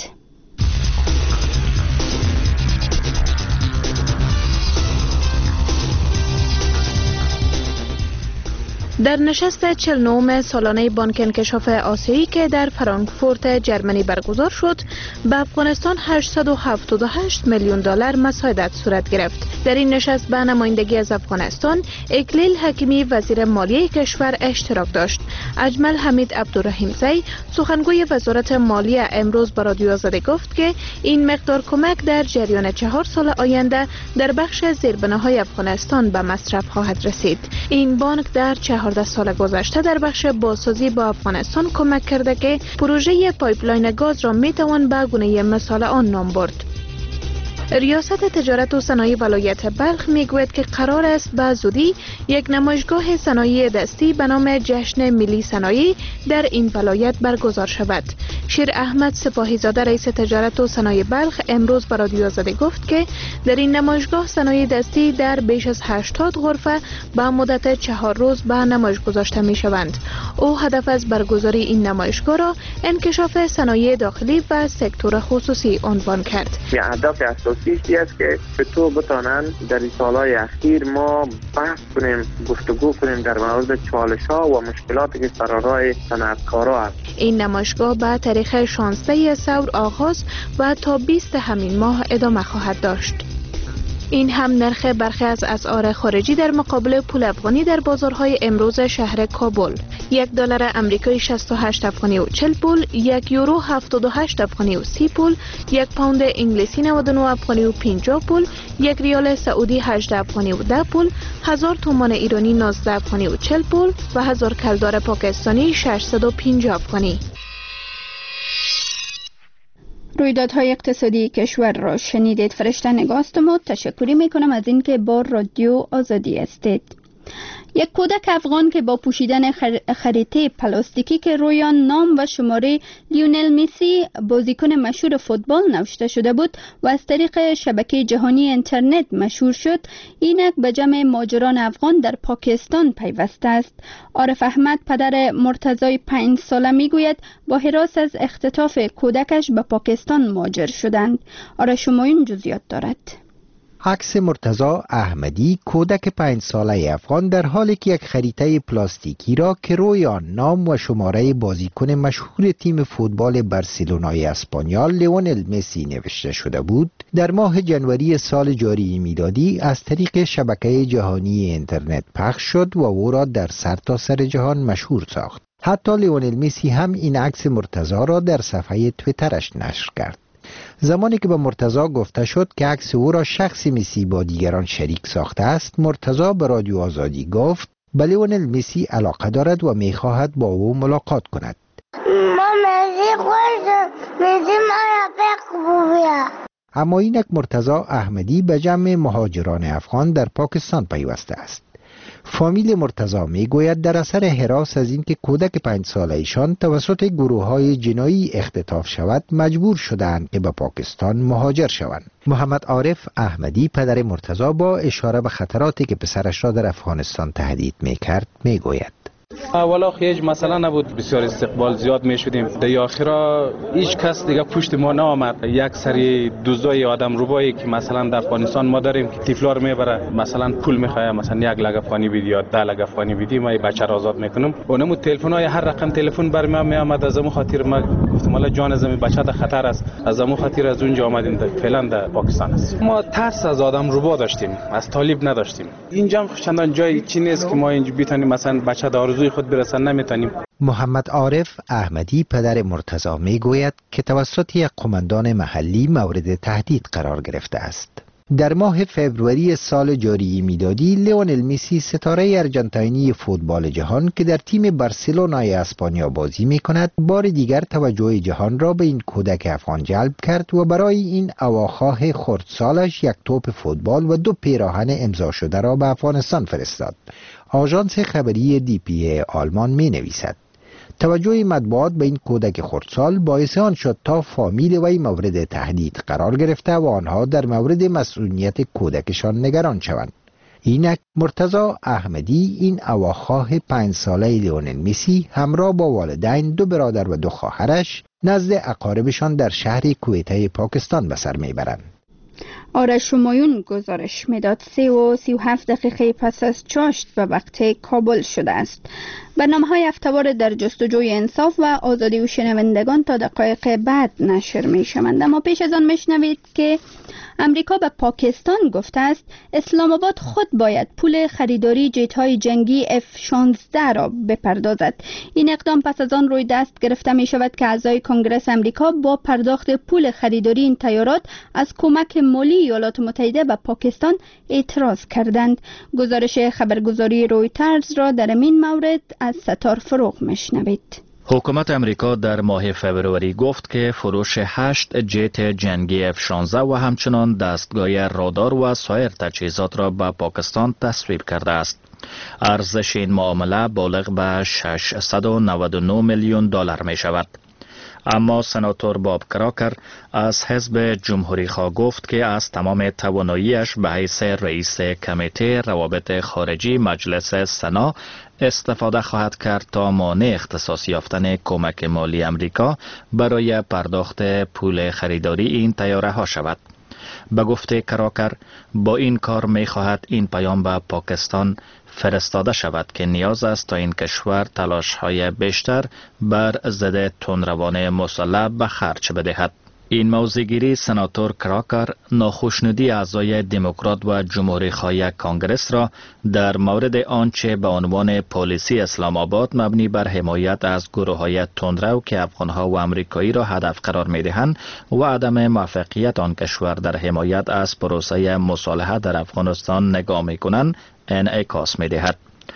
در نشست چهل و نهم سالانه بانک انکشاف آسیایی که در فرانکفورت جرمنی برگزار شد، به افغانستان هشتصد و هفتاد و هشت میلیون دلار مساعدت صورت گرفت. در این نشست به نمایندگی از افغانستان، اکلیل حکیمی وزیر مالیه کشور اشتراک داشت. اجمل حمید عبدالرحیمزی سخنگوی وزارت مالیه امروز به رادیو آزادی گفت که این مقدار کمک در جریان چهار سال آینده در بخش زیربناهای افغانستان به مصرف خواهد رسید. این بانک در چهارده سال گذشته در بخش بازسازی با افغانستان کمک کرده که پروژه پایپلاین گاز را می توان به گونه مثال آن نام برد. ریاست تجارت و صنایع ولایت بلخ میگوید که قرار است به زودی یک نمایشگاه صنایع دستی به نام جشن ملی صنایع در این ولایت برگزار شود. شیر احمد سپاهی زاده رئیس تجارت و صنایع بلخ امروز به رادیو آزادی گفت که در این نمایشگاه صنایع دستی در بیش از هشتاد غرفه به مدت چهار روز به نمایش گذاشته می شوند. او هدف از برگزاری این نمایشگاه را انکشاف صنایع داخلی و سکتور خصوصی عنوان کرد. هدف اساسی است که تو بتانند در این سالهای اخیر ما بحث کنیم، گفتگو کنیم در مورد چالش‌ها و مشکلاتی که سر راه صنعتکارا است. این نمایشگاه به تاریخ شانزده سور آغاز و تا بیست همین ماه ادامه خواهد داشت. این هم نرخ برخی از اسعار خارجی در مقابل پول افغانی در بازارهای امروز شهر کابل. یک دلار آمریکایی شصت و هشت افغانی و چهل پول، یک یورو هفتاد و هشت افغانی و سی پول، یک پوند انگلیسی نود و نه افغانی و پنجاه پول، یک ریال سعودی هجده افغانی و ده پول، هزار تومان ایرانی نوزده افغانی و چهل پول و هزار کلدار پاکستانی ششصد و پنجاه افغانی. رویدادهای اقتصادی کشور را شنیدید. فرشته نگاستم و تشکری میکنم از اینکه با رادیو آزادی هستید. یک کودک افغان که با پوشیدن خریطه پلاستیکی که روی آن نام و شماره لیونل مسی بازیکن مشهور فوتبال نوشته شده بود و از طریق شبکه جهانی اینترنت مشهور شد، اینک به جمع مهاجران افغان در پاکستان پیوسته است. عارف احمد پدر مرتضی پنج ساله میگوید با هراس از اختطاف کودکش به پاکستان مهاجر شدند. آره شمایون جزئیات دارد. عکس مرتضی احمدی کودک پنج ساله افغان در حالی که یک خریطه پلاستیکی را که روی آن نام و شماره بازیکن مشهور تیم فوتبال بارسلونای اسپانیول لیونل مسی نوشته شده بود، در ماه جنوری سال جاری میلادی از طریق شبکه جهانی اینترنت پخش شد و او را در سرتاسر سر جهان مشهور ساخت. حتی لیونل مسی هم این عکس مرتضی را در صفحه توییترش نشر کرد. زمانی که به مرتضی گفته شد که عکس او را شخص مسی با دیگران شریک ساخته است، مرتضی به رادیو آزادی گفت به لیونل مسی علاقه دارد و میخواهد با او ملاقات کند. اما اینک مرتضی احمدی به جمع مهاجران افغان در پاکستان پیوسته است. فامیل مرتضی میگوید در اثر هراس از اینکه کودک پنج ساله ایشان توسط گروه های جنایی اختطاف شود مجبور شدند که به پاکستان مهاجر شوند. محمد عارف احمدی پدر مرتضی با اشاره به خطراتی که پسرش را در افغانستان تهدید میکرد میگوید اولا خیلی مثلا نبود، بسیار استقبال زیاد می شدیم. در آخرا هیچ کس دیگه پشت ما نآمد. یک سری دوزای آدم روبایی که مثلا در افغانستان ما داریم که تیفلار میبره، مثلا پول میخواه، مثلا یک لگ افغانی بدی یا ده لگ افغانی بدی، ما بچه را آزاد میکنم. اونمو تلفن های هر رقم تلفن بر ما می آمد. از امو خاطر ما گفتم والا جان از بچه در خطر است، از امو خاطر از اونجا آمدیم. فعلا در پاکستان است. ما ترس از آدم روبا داشتیم، از طالب نداشتیم. اینجا چندان جای چی نیست که ما اینجا بتونیم مثلا بچه در آرزوی خود برسن نمیتونیم. محمد عارف احمدی پدر مرتضی میگوید که توسط یک قماندان محلی مورد تهدید قرار گرفته است. در ماه فوریه سال جاری میلادی لیونل مسی ستاره ارژانتینی فوتبال جهان که در تیم بارسلونای اسپانیا بازی میکند بار دیگر توجه جهان را به این کودک افغان جلب کرد و برای این اواخواه خردسالش یک توپ فوتبال و دو پیراهن امضا شده را به افغانستان فرستاد. آژانس خبری دی پی ای آلمان می نویسد توجه مطبوعات به این کودک خردسال باعث آن شد تا فامیل وی مورد تهدید قرار گرفته و آنها در مورد مسئولیت کودکشان نگران شوند. اینک مرتضی احمدی این اواخواه پنج ساله لیونل مسی همراه با والدین، دو برادر و دو خواهرش نزد اقاربشان در شهر کویته پاکستان به سر میبرند. آرش شمایون گزارش میداد. سه و سی و هفت دقیقه پس از چاشت و وقت کابل شده است. برنامه های هفته‌وار در جستجوی انصاف و آزادی و شنوندگان تا دقایق بعد نشر می شوند. اما پیش از آن میشنوید که امریکا به پاکستان گفته است اسلام آباد خود باید پول خریداری جت های جنگی اف شانزده را بپردازد. این اقدام پس از آن روی دست گرفته می شود که اعضای کنگره امریکا با پرداخت پول خریداری این طیارات از کمک مالی ایالات متحده به پاکستان اعتراض کردند. گزارش خبرگزاری رویترز را در این مورد از ستار فروغ میشنوید. حکومت امریکا در ماه فوریه گفت که فروش هشت جت جنگی اف شانزده و همچنان دستگاه رادار و سایر تجهیزات را به پاکستان تصویب کرده است. ارزش این معامله بالغ به ششصد و نود و نه میلیون دلار می شود. اما سناتور باب کراکر از حزب جمهوری خواه گفت که از تمام تواناییش به حیث رئیس کمیته روابط خارجی مجلس سنا استفاده خواهد کرد تا مانع اختصاص یافتن کمک مالی امریکا برای پرداخت پول خریداری این طیاره ها شود. به گفته کراکر با این کار می خواهد این پیام به پاکستان فرستاده شود که نیاز است تا این کشور تلاش های بیشتر بر ضد تندروان مسلح به خرج بدهد. این موضع‌گیری سناتور کراکر ناخشنودی اعضای دموکرات و جمهوری خواه کانگرس را در مورد آنچه به عنوان پالیسی اسلام آباد مبنی بر حمایت از گروه‌های تندرو که افغان‌ها و آمریکایی را هدف قرار می‌دهند و عدم موفقیت آن کشور در حمایت از پروسه مصالحه در افغانستان نگاه می‌کنند انعکاس می‌دهد.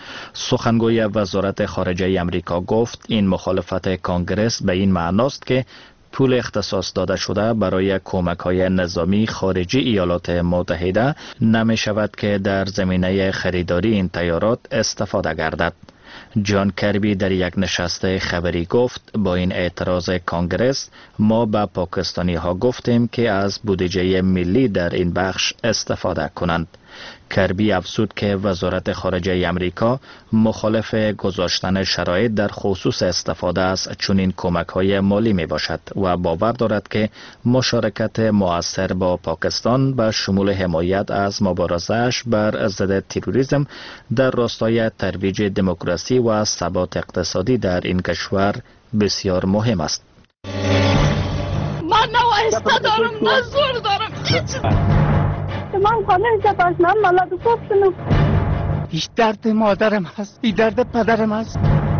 سخنگوی وزارت خارجه امریکا گفت این مخالفت کانگرس به این معناست که پول اختصاص داده شده برای کمک های نظامی خارجی ایالات متحده نمی شود که در زمینه خریداری این تیارات استفاده گردد. جان کربی در یک نشست خبری گفت با این اعتراض کانگرس ما به پاکستانی ها گفتیم که از بودجه ملی در این بخش استفاده کنند. کربی افزود که وزارت خارجه امریکا مخالف گذاشتن شرایط در خصوص استفاده از چنین کمک های مالی می باشد و باور دارد که مشارکت مؤثر با پاکستان به شمول حمایت از مبارزه‌اش بر ضد تروریسم در راستای ترویج دموکراسی و ثبات اقتصادی در این کشور بسیار مهم است. من نه وایسته دارم نه زور دارم هیچ. من خانه جباشنم مالات گفتنم. هیچ درد مادرم هست، هیچ درد پدرم هست.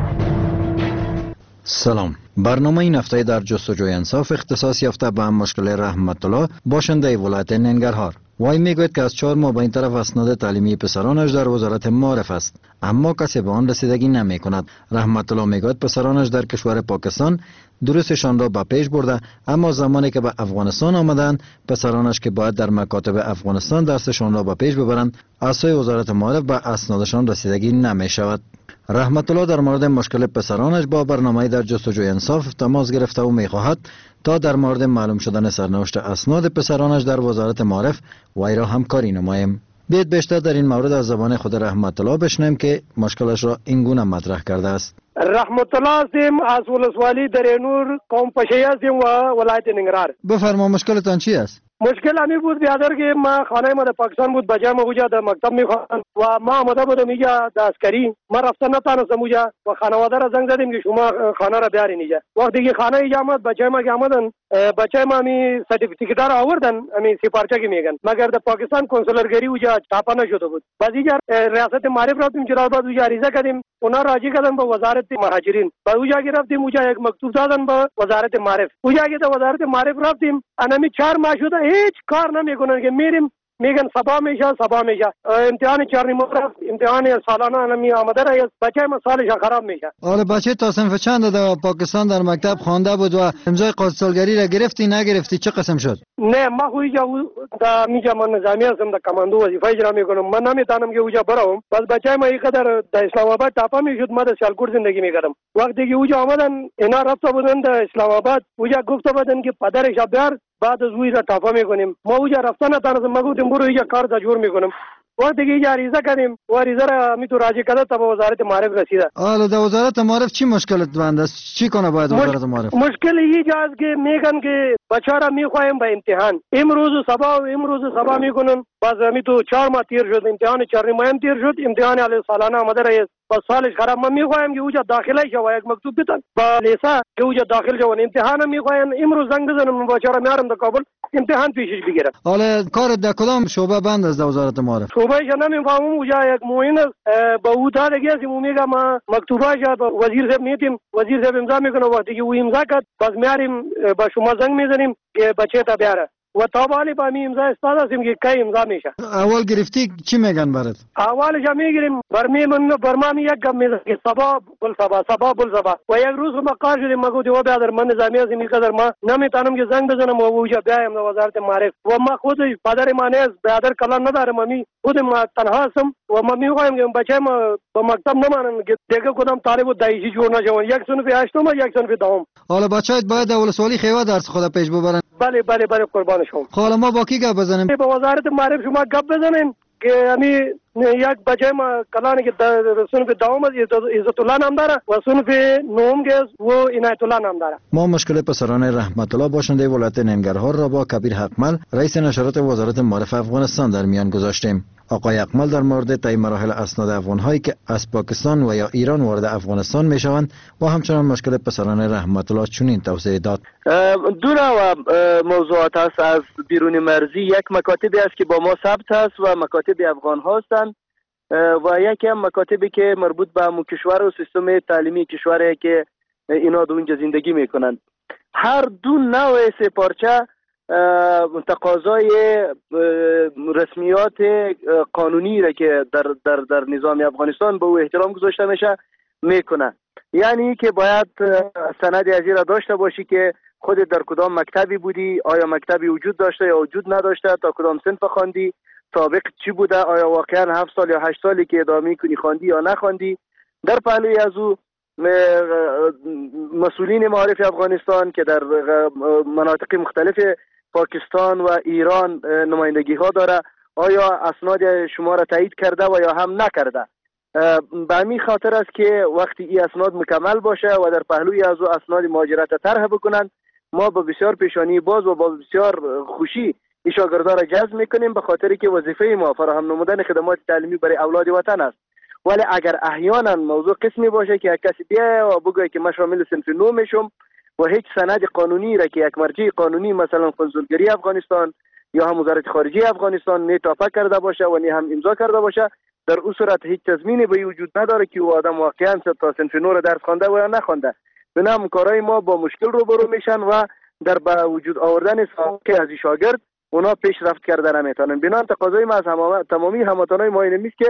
سلام. برنامه این هفته در جستجوی انصاف اختصاص یافته به مشکل رحمت الله باشنده ولایت ننگرهار. وای میگوید که از چهار ماه به این طرف اسناد تعلیمی پسرانش در وزارت معارف است، اما کسی به آن رسیدگی نمی کند. رحمت الله میگوید پسرانش در کشور پاکستان دروسشان را به پیش برده، اما زمانی که به افغانستان آمدند پسرانش که باید در مکاتب افغانستان درسشان را به پیش ببرند از سوی وزارت معارف به اسنادشان رسیدگی نمی شود. رحمت الله در مورد مشکل پسرانش با برنامه در جستجوی انصاف تماس گرفته و میخواهد تا در مورد معلوم شدن سرنوشت اسناد پسرانش در وزارت معارف وی را همکاری نماییم. بیایید بیشتر در این مورد از زبان خود رحمت الله بشنویم که مشکلش را این گونه مطرح کرده است. رحمت الله هستیم از ولسوالی درینور قوم پشه‌ای هستیم و ولایت ننگرهار. بفرما مشکلتان چی است؟ مشکل همی بود بیادر که ما خانه ما در پاکستان بود بجای ما اوجا در مکتب میخواند و ما آمده بودم اینجا در عسکری. ما رفتن نتانستم اوجا و خانواده را زنگ زدیم که شما خانه را بیارین اینجا. وقتی که خانه اینجا آمد بچه ما که آمدن بچه ما می سرتیفیکیت را آوردن امی سپارچه که میگن، مگر در پاکستان کنسولرگری اوجا چاپا نشده بود. بعد اینجا ریاست معارف رفتیم چرا بعد اوجا عریضه کردیم، اونا راضی کردن به وزارت مهاجرین. بعد اوجا که رفتیم اوجا یک مکتوب دادن به وزارت معارف. اوجا که در وزارت معارف رفتیم انمی چهار ماه شده هیچ کار نمیکنن که میریم میگن سبا میشه سبا میشه امتحان چهار ماه امتحان سالانه نمی آمده راه بچه ما سالش خراب میشه. آره بچه تا صنف چند در پاکستان در مکتب خوانده بود و امضای قاصدسالگری را گرفتی نگرفتی چه قسم شد؟ نه ما خو اینجا دا میجا من نظامی هستم در کماندو وظیفه اجرا میکنم، من نمیتونم که اونجا برم. بس بچه ما اینقدر در اسلام آباد تاپا میشد ما در سالکور زندگی میکردم. وقتی که اونجا آمدن اینا رفته بودن در اسلام آباد اونجا گفته بودن که پدرش بیار بعد از وی را تاپا میکنیم. ما اونجا رفتن نتونستم، ما گفتیم برو اینجا کار تا جور میکنم. وقتی که اینجا عریضه کردیم و عریضه را می تو راجع کرده تا به وزارت معارف رسیده. حالا در وزارت معارف چی مشکلت بند است؟ چی کنه باید وزارت معارف؟ مشکل اینجا است که میگن که بچه را میخوایم به امتحان امروز و صبح و امروز و صبح میکنن. باز می تو چهار ماه تیر شد امتحان چهار ماه تیر شد امتحان علی سالانه آمده رئیس بس سالش خراب. ما میخوایم که اوجا داخله شو یک مکتوب بدن با لیسا که اوجا داخل شون امتحان میخوایم امروز زنگ بزنم بچه را میارم در کابل امتحان پیشش بگیرم. حالا کار در کدام شعبه بند است در وزارت معارف؟ شعبهش نمیفهمم اوجا یک معین است با او داده گیسیم او میگه ما مکتوباش وزیر صاحب میتیم وزیر صاحب امضا میکنه وقتی که او امضا کرد بس میاریم با شما زنگ میزنیم که بچه تا بیاره و تابالی با می امضا استاد هستیم که کی امضا میشه. اول گرفتی چی میگن برات؟ اولش میگیریم برمی من برما می یک گم میزه که صبا بل صبا صبا بل صبا و یک روز ما کار شدیم ما گفتیم و بیادر من نظامی هستیم اینقدر ما نمیتونم که زنگ بزنم و اوجا بیایم در وزارت معارف و ما خود پدر ما نیست بیادر کلان ندارم می خود ما تنها هستم و ما میخوایم که بچه ما با مکتب نمانن که دیگه کدام طالب و دایشی جور نشون یک صنف هشتم و یک صنف دهم. حالا بچه‌ات باید اولسوالی خیوا درس خود پیش ببرن. بله بله بله قربان شما. حالا ما با کی گپ بزنیم؟ با وزارت معارف شما گپ بزنین که امی یک بچه ما کلانی که صنف دهم است عزت الله نام داره و صنف نهم است و عنایت الله نام داره. ما مشکل پسران رحمت الله باشنده ولایت ننگرهار را با کبیر حقمل رئیس نشرات وزارت معارف افغانستان در میان گذاشتیم. آقای حقمل در مورد طی مراحل اسناد افغان‌هایی که از پاکستان و یا ایران وارد افغانستان میشوند و همچنان مشکل پسران رحمت الله چنین توضیح داد. دو نوع موضوعات است از بیرون مرزی. یک مکاتبی است که با ما ثبت است و مکاتب افغان هستند و یکی هم مکاتبی که مربوط به همون کشور و سیستم تعلیمی کشوری که اینا در اونجا زندگی میکنند. هر دو نوع سپارچه تقاضای رسمیات قانونی را که در در در نظام افغانستان به او احترام گذاشته میشه میکنه. یعنی که باید سند ازی را داشته باشی که خودت در کدام مکتبی بودی، آیا مکتبی وجود داشته یا وجود نداشته، تا کدام صنف خواندی، سابق چی بوده، آیا واقعا هفت سال یا هشت سالی که ادامه کنی خواندی یا نخواندی. در پهلوی از او مسئولین معارف افغانستان که در مناطق مختلف پاکستان و ایران نمایندگی ها داره، آیا اسناد شما را تایید کرده و یا هم نکرده. به همین خاطر است که وقتی این اسناد مکمل باشه و در پهلوی از او اسناد مهاجرت طرح بکنن، ما با بسیار پیشانی باز و با بسیار خوشی این شاگردا را جذب میکنیم، به خاطری که وظیفه ما فراهم نمودن خدمات تعلیمی برای اولاد وطن است. ولی اگر احیانا موضوع قسمی باشه که یک کسی بیاید و بگه که من شامل صنف نو میشم و هیچ سند قانونی را که یک مرجع قانونی مثلا کنسولگری افغانستان یا هم وزارت خارجه افغانستان نه تافه کرده باشه و نه هم امضا کرده باشه، در اون صورت هیچ تضمینی به وجود نداره که او آدم واقعا تا صنف نو را درس خوانده و یا نخوانده. بنابراین کارهای ما با مشکل روبرو میشن و در به وجود آوردن سابقه از شاگرد اونا پیشرفت کرده نمیتونن. بنابراین تقاضای ما از تمامی هموطنان ما اینه میست که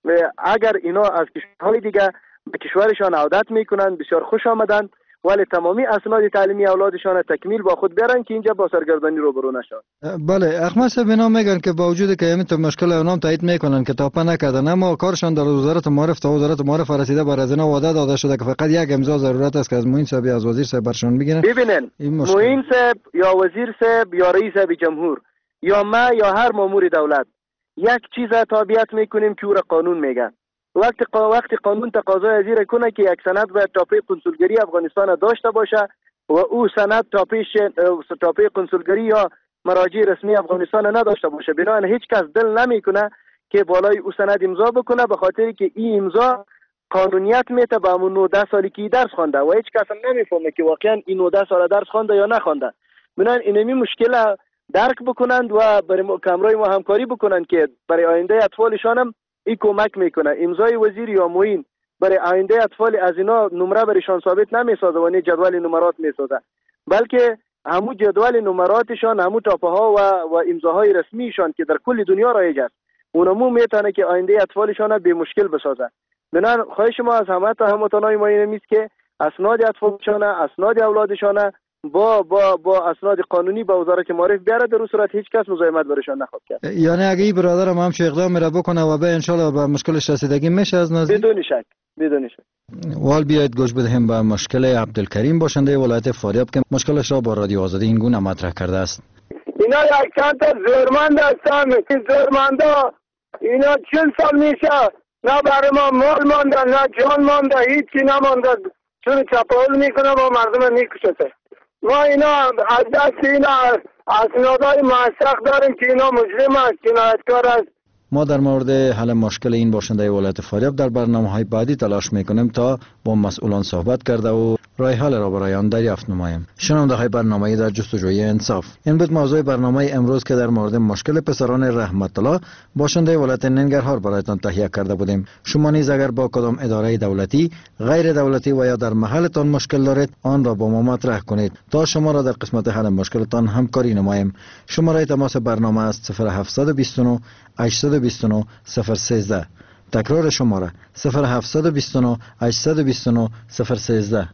اگر اینا از کشورهای دیگه به کشورشان عودت میکنن بسیار خوش آمدن، ولی تمامی اسناد تعلیمی اولادشان تکمیل با خود برن که اینجا با سرگردانی روبرو نشن. بله، احمد صاحب اینا میگن که با وجود که همین مشکل اونام تایید میکنن که تاپه نکردن، اما کارشان در وزارت معارف تا وزارت معارف رسیده، بر از اینا وعده داده شده که فقط یک امضا ضرورت است که از معین صاحب از وزیر صاحب برشون بگیرن. ببینن معین صاحب یا وزیر صاحب یا رئیس جمهور یا ما یا هر مامور دولت یک چیز تابعیت میکنیم که او را قانون میگه. وقتی وقتی قانون تقاضای از این کنه که یک سند باید تاپه کنسولگری افغانستان داشته باشه و او سند تاپه تاپه کنسولگری یا مراجع رسمی افغانستان نداشته باشه، بنابراین هیچ کس دل نمیکنه که بالای او سند امضا بکنه، به خاطری که این امضا قانونیت میته به همون نوده سالی که درس خوانده و هیچ کس هم نمیفهمه که واقعا این نوده سال درس خوانده یا نخوانده. بنابراین اینمی مشکل درک بکنند و برای کمرای ما همکاری بکنند که برای آینده اطفالشان هم این کمک میکنه. امضای وزیر یا معین برای آینده اطفال از اینا نمره برایشان ثابت نمیسازه و نه جدول نمرات میسازه، بلکه همو جدول نمراتشان، همو تاپه ها و و امضاهای رسمیشان که در کل دنیا رایج است، اونمو میتونه که آینده اطفالشان به مشکل بسازه. بنابراین خواهش ما از همه تا هموطنان ما اینه میست که اسناد اطفالشان، اسناد اولادشان با با با اسناد قانونی با وزارت معارف بیاره، در اون صورت هیچ کس مزاحمت برایشان نخواهد کرد. یعنی اگه این برادرم هم چه اقدام میره بکنه و به ان شاء الله به مشکلش رسیدگی میشه از نزدیک؟ بدون شک بدون شک. وال بیاید گوش بدهیم به مشکل عبدالکریم باشنده ولایت فاریاب که مشکلش را با رادیو آزادی این گونه مطرح کرده است. اینا یک چند تا زورمند هستن، این زورمندا اینا چل سال میشه نه برای ما مال مانده نه جان مانده، هیچی نمانده، چون چپاول میکنه و مردم میکشته. ما اینا از دست اینا اسنادهای موثق داریم که اینا مجرم است، جنایتکار است. ما در مورد حل مشکل این باشنده ولایت فاریاب در برنامه‌های بعدی تلاش میکنیم تا با مسئولان صحبت کرده و راه حل را برای آن دریافت نماییم. شنونده‌های برنامه در جستجوی انصاف، این بود موضوع برنامه امروز که در مورد مشکل پسران رحمت الله باشنده ولایت ننگرهار برایتان تهیه کرده بودیم. شما نیز اگر با کدام اداره دولتی، غیر دولتی و یا در محلتان مشکل دارید، آن را با ما مطرح کنید تا شما را در قسمت حل مشکلتان همکاری نماییم. شماره تماس برنامه است صفر هفت دو نه هشت دو نه صفر یک سه. تکرار شماره صفر هفت دو نه هشت دو نه صفر یک سه.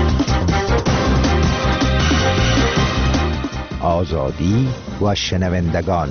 آزادی و شنوندگان.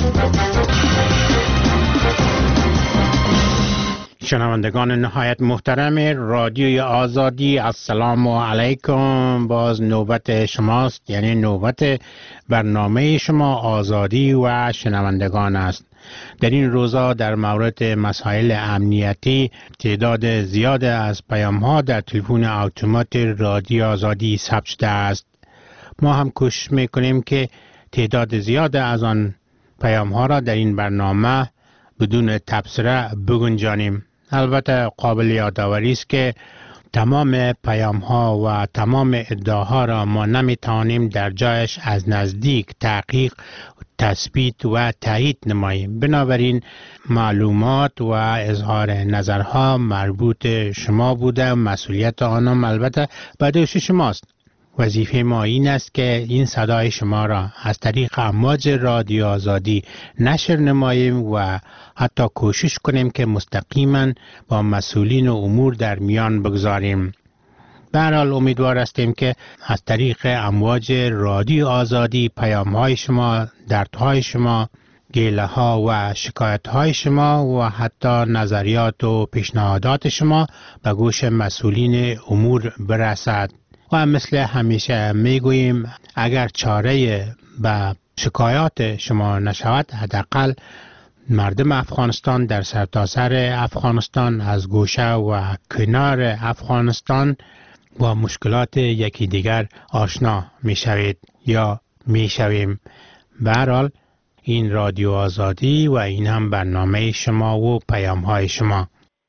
شنوندگان نهایت محترم رادیوی آزادی، السلام علیکم. باز نوبت شماست، یعنی نوبت برنامه شما آزادی و شنوندگان است. در این روزا در مورد مسائل امنیتی تعداد زیاد از پیام ها در تلفن اتومات رادیو آزادی ثبت شده است. ما هم کوشش میکنیم که تعداد زیاد از آن پیام ها را در این برنامه بدون تبصره بگنجانیم. البته قابل یادآوری است که تمام پیام ها و تمام ادعاها را ما نمیتوانیم در جایش از نزدیک تحقیق، تثبیت و تایید نماییم. بنابراین معلومات و اظهار نظرها مربوط شما بوده، مسئولیت آنها البته به دوش شماست. وظیفه ما این است که این صدای شما را از طریق امواج رادیو آزادی نشر نماییم و حتی کوشش کنیم که مستقیما با مسئولین و امور در میان بگذاریم. به هر حال امیدوار هستیم که از طریق امواج رادیو آزادی پیام‌های شما، دردهای شما، گله ها و شکایت های شما و حتی نظریات و پیشنهادات شما به گوش مسئولین امور برسد. و مثل همیشه میگوییم اگر چاره به شکایات شما نشود، حداقل مردم افغانستان در سرتاسر افغانستان از گوشه و کنار افغانستان با مشکلات یکی دیگر آشنا می شوید یا می شویم. به هر حال این رادیو آزادی و این هم برنامه شما و پیام های شما.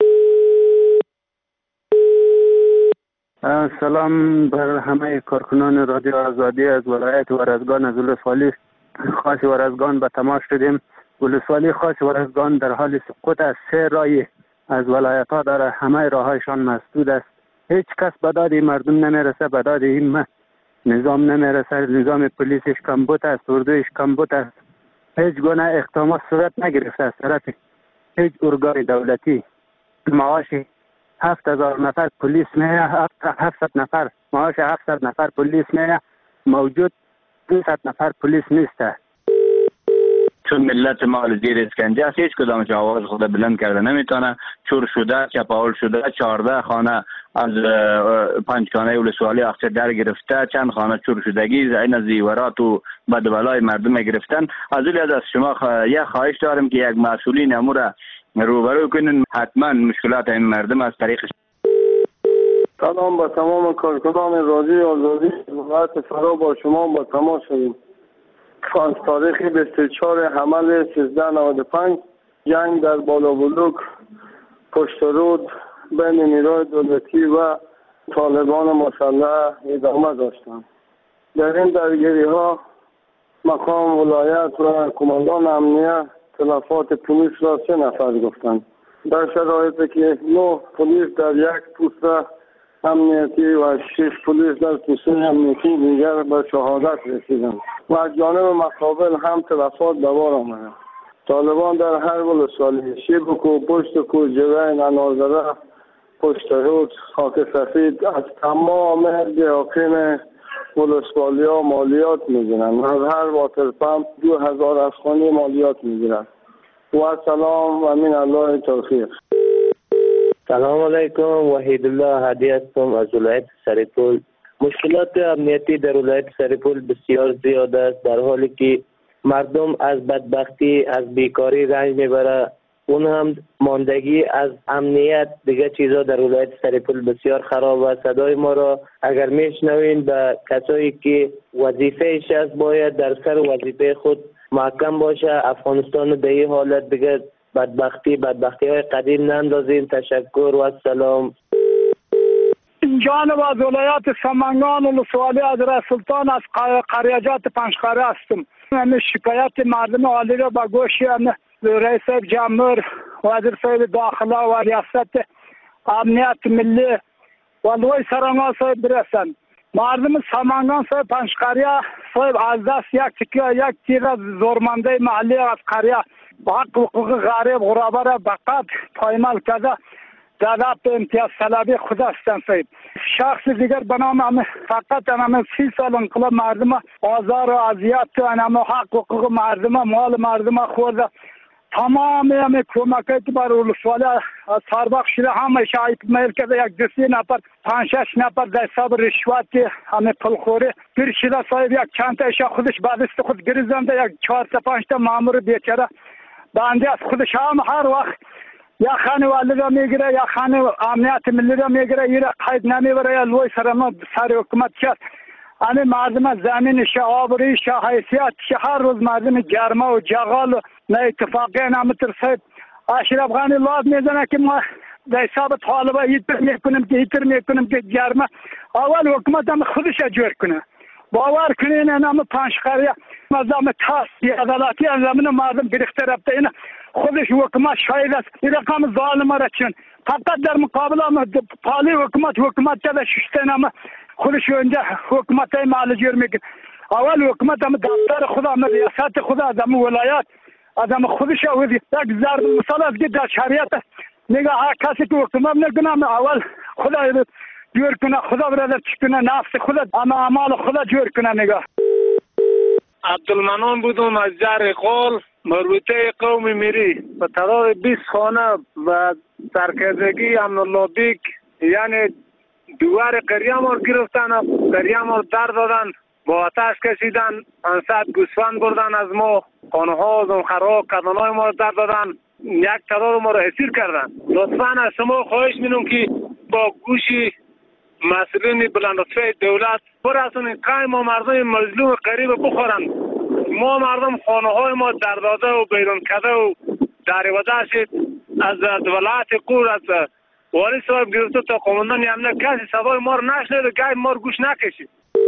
سلام بر همه کارکنان رادیو آزادی از ولایت ورزگان از ولسوالی خاص ورزگان به تماس شدیم. ولسوالی خاص ورزگان در حال سقوط از سه رای از ولایت ها داره، همه راهایشان مسدود است. هیچ کس به داد مردم نمیرسه، به داد این نظام نمیرسه. نظام پلیسش کمبود است، اردویش کمبود است. هیچ گونه اقدامات صورت نگرفته از طرف هیچ ارگان دولتی. معاش هفت هزار نفر پلیس میه، هفتصد نفر معاش هفتصد نفر پلیس میه، موجود دویست نفر پلیس نیسته. چون ملت ما زیر اسکنجه است، هیچ کدامش آواز خود بلند کرده نمیتونه. چور شده، چپاول شده، چهارده خانه از پنجگانه ولسوالی اخچه در گرفته، چند خانه چور شدگی این زیورات و بدبلای مردم گرفتن. از این از شما خوا... یک خواهش دارم که یک مسئولین امور روبرو کنین، حتما مشکلات این مردم از طریق. سلام با تمام کارکنان رادیو آزادی ولایت فرا با شما با تماس شدیم. از تاریخ بیست و چهار حمل سیزده نود و پنج جنگ در بالابلوک پشت رود بین نیروی دولتی و طالبان مسلح ادامه داشتند. در این درگیری ها مقام ولایت و کماندان امنیت تلفات پلیس را سه نفر گفتند. در شرایطی که نه پلیس در یک پوست امنیتی و شش پلیس در پوست امنیتی دیگر به شهادت رسیدند و از جانب مقابل هم تلفات به بار آمدند. طالبان در هر ولسوالی شیبکو، پشتکو، جوین، انازره، پشت رود، خاک سفید از تمام دیاقین ولسوالی ها مالیات میگیرند. از هر واتر پمپ دو هزار افغانی مالیات میگیرند. و سلام و من الله توفیق. سلام علیکم، وحید الله هادی هستم از ولایت سرپل. مشکلات امنیتی در ولایت سرپل بسیار زیاد است، در حالی که مردم از بدبختی از بیکاری رنج میبره. اون هم ماندگی از امنیت دیگه چیزا در ولایت سرپل بسیار خراب است. صدای ما را اگر میشنوین به کسایی که وظیفه‌اش است باید در سر وظیفه خود محکم باشه. افغانستان به این حالت دیگه بدبختی بدبختی های قدیم نندازین. تشکر و سلام. جانب از ولایت سمنگان ولسوالی حضرت سلطان از قریجات پنجخاره هستم. من شکایت مردم عالی را به گوش رئیس جمهور، وزیر صاحب داخله و ریاست امنیت ملی و لوی سرانگاه صاحب برسند. مردم سمنگان صاحب پنجخاره صاحب از دست یک تکیه یک تیر از زورمنده محلی از قریه با حق حقوق غریب غرابه را به قطع پایمال کرده در رابط امتیاز طلبی خود هستند. صاحب شخص دیگر به نام همه فقط همه سی سال انقلاب مردم آزار و اذیت و همه حق حقوق مردم مال مردم خورده. تمام همه کمکات بر ولسوالی از هر وقت شده همه شاید میل کرده یک دو سی نفر پنج شش نفر در حساب رشوت همه پلخوری گیر شده. صاحب یک چند تا اشیا خودش بعد است خود گریزنده، یک چهار تا پنج تا مامور بیچاره بنده از خودش هم هر وقت یا خانواده را میگیره یا خانه امنیت ملی را میگیره، این را قید نمیبره یا لوی سرما سر حکومت شد. همه مردم زمین شعابری حیثیت هر روز مردم گرمه و جغال و نه اتفاقی نمیتر صاحب اشرف غنی لاد میزنه که ما در حساب طالبه ایتر میکنیم که ایتر میکنیم که گرمه. اول حکومت هم خودش جور کنه. باور کنین نام پنجخره نظام تاس عدالتی زمین مردم گرفته رفته. این خودش حکومت شاید است این رقم ظالم را چون فقط در مقابل پالی حکومت حکومت کرده ششته نام خودش اونجا حکومت های معالجیر میگن. اول حکومت هم دفتر خدا هم ریاست خدا از هم ولایت از هم خودش آوردی. یک ضرب مثال است که در شریعت میگه هر کسی که حکومت نکنه اول خدا جور کنه، خدا برادر چی کنه، نفس خودت اما اعمال خدا جور کنه. نگاه عبدالمنان بودم از جر قول مربوطه قوم میری به تعداد بیست خانه و سرکردگی امنالله بیک، یعنی دوار قریه ما گرفتن، قریه ما در دادن، با آتش کشیدن، پانصد گوسفند بردن از ما، خانه ها و خراب کدانای ما در دادن، یک تعداد ما را اسیر کردن. لطفاً از شما خواهش می‌کنم که با گوشی مسئولین بلندرتفه دولت برسونید که ما مردم مظلوم قریب بخورن. ما مردم خانه های ما در داده و بیرون کده و دریوزه شد. از ولایت قور از والی صاحب گرفته تا قماندان امنیت کسی صدای ما رو نشنید و گاهی ما رو گوش نکشید.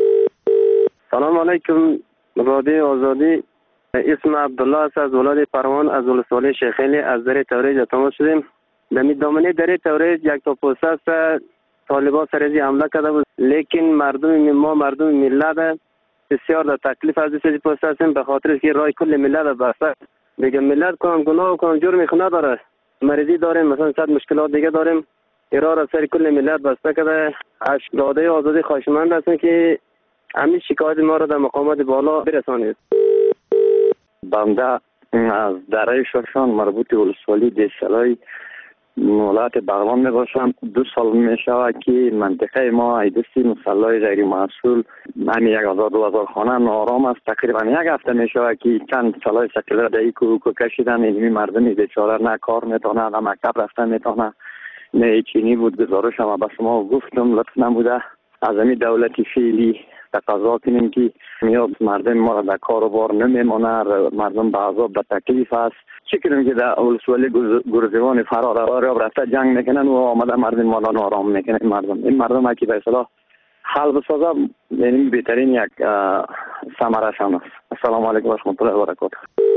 سلام علیکم رادیو آزادی. اسم عبدالله است از ولایت پروان از ولسوالی شیخیلی از دره توریج تماس شدیم. در دامنه دره توریج یک تا پوسته است طالبان سرزی حمله کرده بود، لیکن مردم ما مردم ملت بسیار در تکلیف از این پوسته هستیم به خاطر که رای کل ملت بسته. دیگه ملت کنم گناه و کنم جرم خونه داره، مریضی داریم، مثلا صد مشکلات دیگه داریم، ارائه را سر کل ملت بسته کرده. از رادیو آزادی خواهشمند هستیم که همین شکایت ما را در مقامات بالا برسانید. بنده از دره شاشان مربوط ولسوالی دیسلای ولایت بغلان می باشم. دو سال می شود که منطقه ما ایدستی مسلای غیر محصول همین یک هزار دو هزار خانه نارام است. تقریبا یک هفته می شود که چند سلای سکلر در ایکو اوکو کشیدن. اینمی مردمی بیچاره نه کار میتونه نه مکتب رفتن میتونه نه چینی بود. گزارش هم به شما گفتم لطف نبوده از همین دولتی فعلی تقاضا کنیم که میاد مردم ما را در کار و بار نمیمونه، مردم به عذاب به تکلیف است. چی کنیم که در ولسوالی گرزیوان فرار را رفته جنگ میکنن و آمده مردم ما را نارام میکنن. مردم این مردم ها که به اصطلاح حل بسازه یعنی بهترین یک ثمره شان است. السلام علیکم و رحمت الله و برکاته.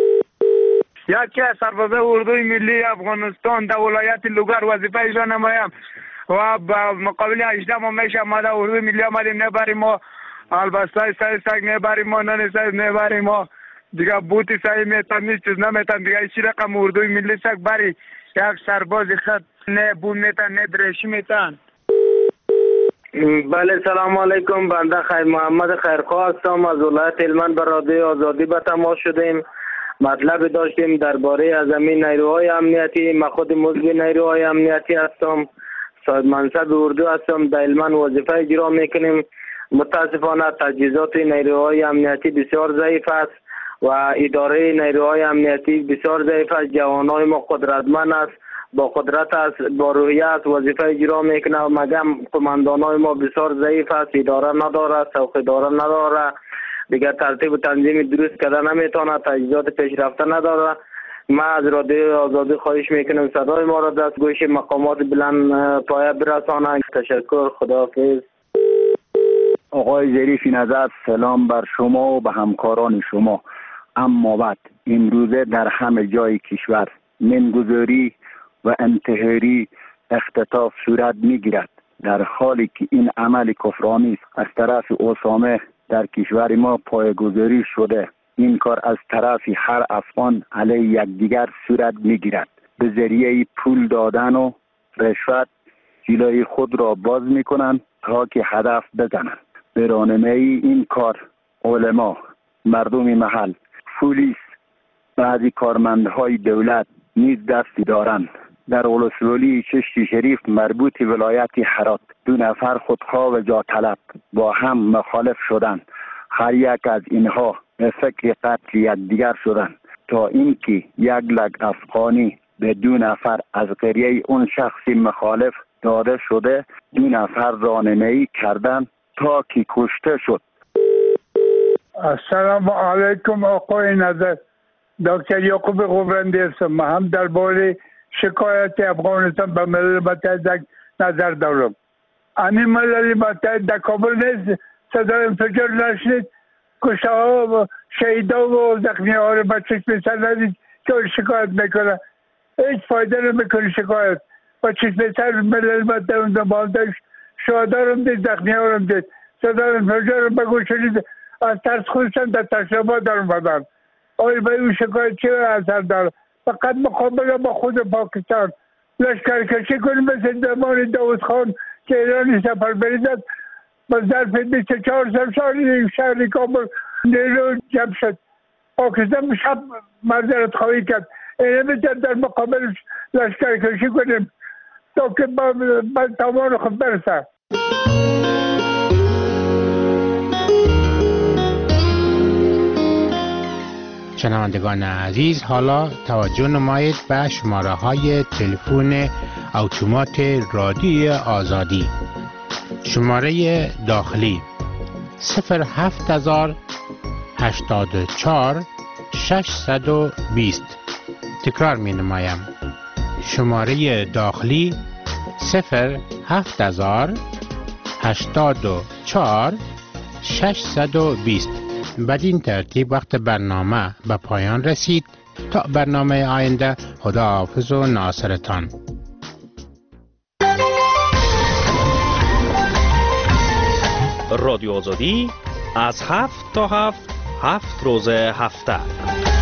یکی از سربازه اردوی ملی افغانستان در ولایت لوگر وظیفه اجرا نمایم و با مقابل هجده ما میشه آمده اردوی ملی آمدیم نبریم ما البسته سای سگ نبریم ما نان سای نبریم ما دیگه بوتی سای میتن نیست چیز نمیتن دیگه ایچی رقم اردوی ملی سگ بری یک سرباز خط نه بون میتن نه درشی میتن. بله سلام علیکم. بنده خیر محمد خیرخواه هستم از ولایت هلمند به رادیو آزادی به تماس شدیم. مطلب داشتیم درباره از همین نیروهای امنیتی. من خود مزد نیروهای امنیتی هستم، صاحب منصب اردو هستم، در هلمند وظیفه اجرا میکنیم. متاسفانه تجهیزات نیروهای امنیتی بسیار ضعیف است و اداره نیروهای امنیتی بسیار ضعیف است. جوانای ما قدرتمند است، با قدرت است، با روحیه وظیفه اجرا میکنه و مگم قماندانای ما بسیار ضعیف است، اداره نداره، سوق اداره نداره، دیگر ترتیب و تنظیم درست کرده نمیتونه، تجهیزات پیشرفته نداره. ما از رادیو آزادی خواهش میکنم صدای ما را دست گوش مقامات بلند پایه برسانند. تشکر. خداحافظ. آقای ظریفی نظر، سلام بر شما و به همکاران شما. اما بعد امروزه در همه جای کشور منگذاری و انتحاری اختطاف صورت میگیرد، در حالی که این عمل کفرآمیز از طرف اسامه در کشور ما پایه‌گذاری شده. این کار از طرف هر افغان علیه یکدیگر صورت میگیرد. به ذریعه پول دادن و رشوت جلوی خود را باز میکنند تا که هدف بزنند. به راهنمایی این کار علما، مردم محل، پلیس، بعضی کارمندهای دولت نیز دستی دارند. در ولسوالی چشت شریف مربوط ولایت هرات دو نفر خودخواه و جا طلب با هم مخالف شدند. هر یک از اینها به فکر قتل یکدیگر شدند تا اینکه یک لگ افغانی به دو نفر از قریه اون شخصی مخالف داده شده. دو نفر راهنمایی کردند تا که کشته شد. السلام علیکم آقای نظر. دکتر یعقوب قبرندی هستم. من هم درباره شکایت افغانستان به ملل متحد نظر دارم. این ملل متحد در کابل نیست، صدای انفجار نشنید، کشته ها و شهیدا و زخمی ها رو به چشم سر ندید که شکایت میکنه. هیچ فایده نمیکنه شکایت. با چشم سر ملل متحد دنبال شهدا رو دید، زخمی ها رو دید، صدای انفجار رو بگو شنید، از ترس خودشان در تشابه در اومدن. آیا به این شکایت چه اثر داره؟ فقط مقابله با خود پاکستان لشکرکشی کنیم مثل زمان داود خان که ایرانی سفر بریدد با ظرف بیست و چهار سال شهر کابل نیرو جمع شد. پاکستان شب معذرت خواهی کرد. اینه میتونم در مقابل لشکر کشی کنیم تا که با توان خود برسه. شنوندگان عزیز، حالا توجه نمایید به شماره های تلفن اتومات رادیوی آزادی. شماره داخلی صفر هفت هزار هشتاد و چهار ششصد و بیست. تکرار می نمایم. شماره داخلی صفر هفت هزار هشتاد و چهار ششصد و بیست. بدین ترتیب وقت برنامه به پایان رسید. تا برنامه آینده، خداحافظ و ناصرتان. رادیو آزادی از هفت تا هفت هفت روز هفته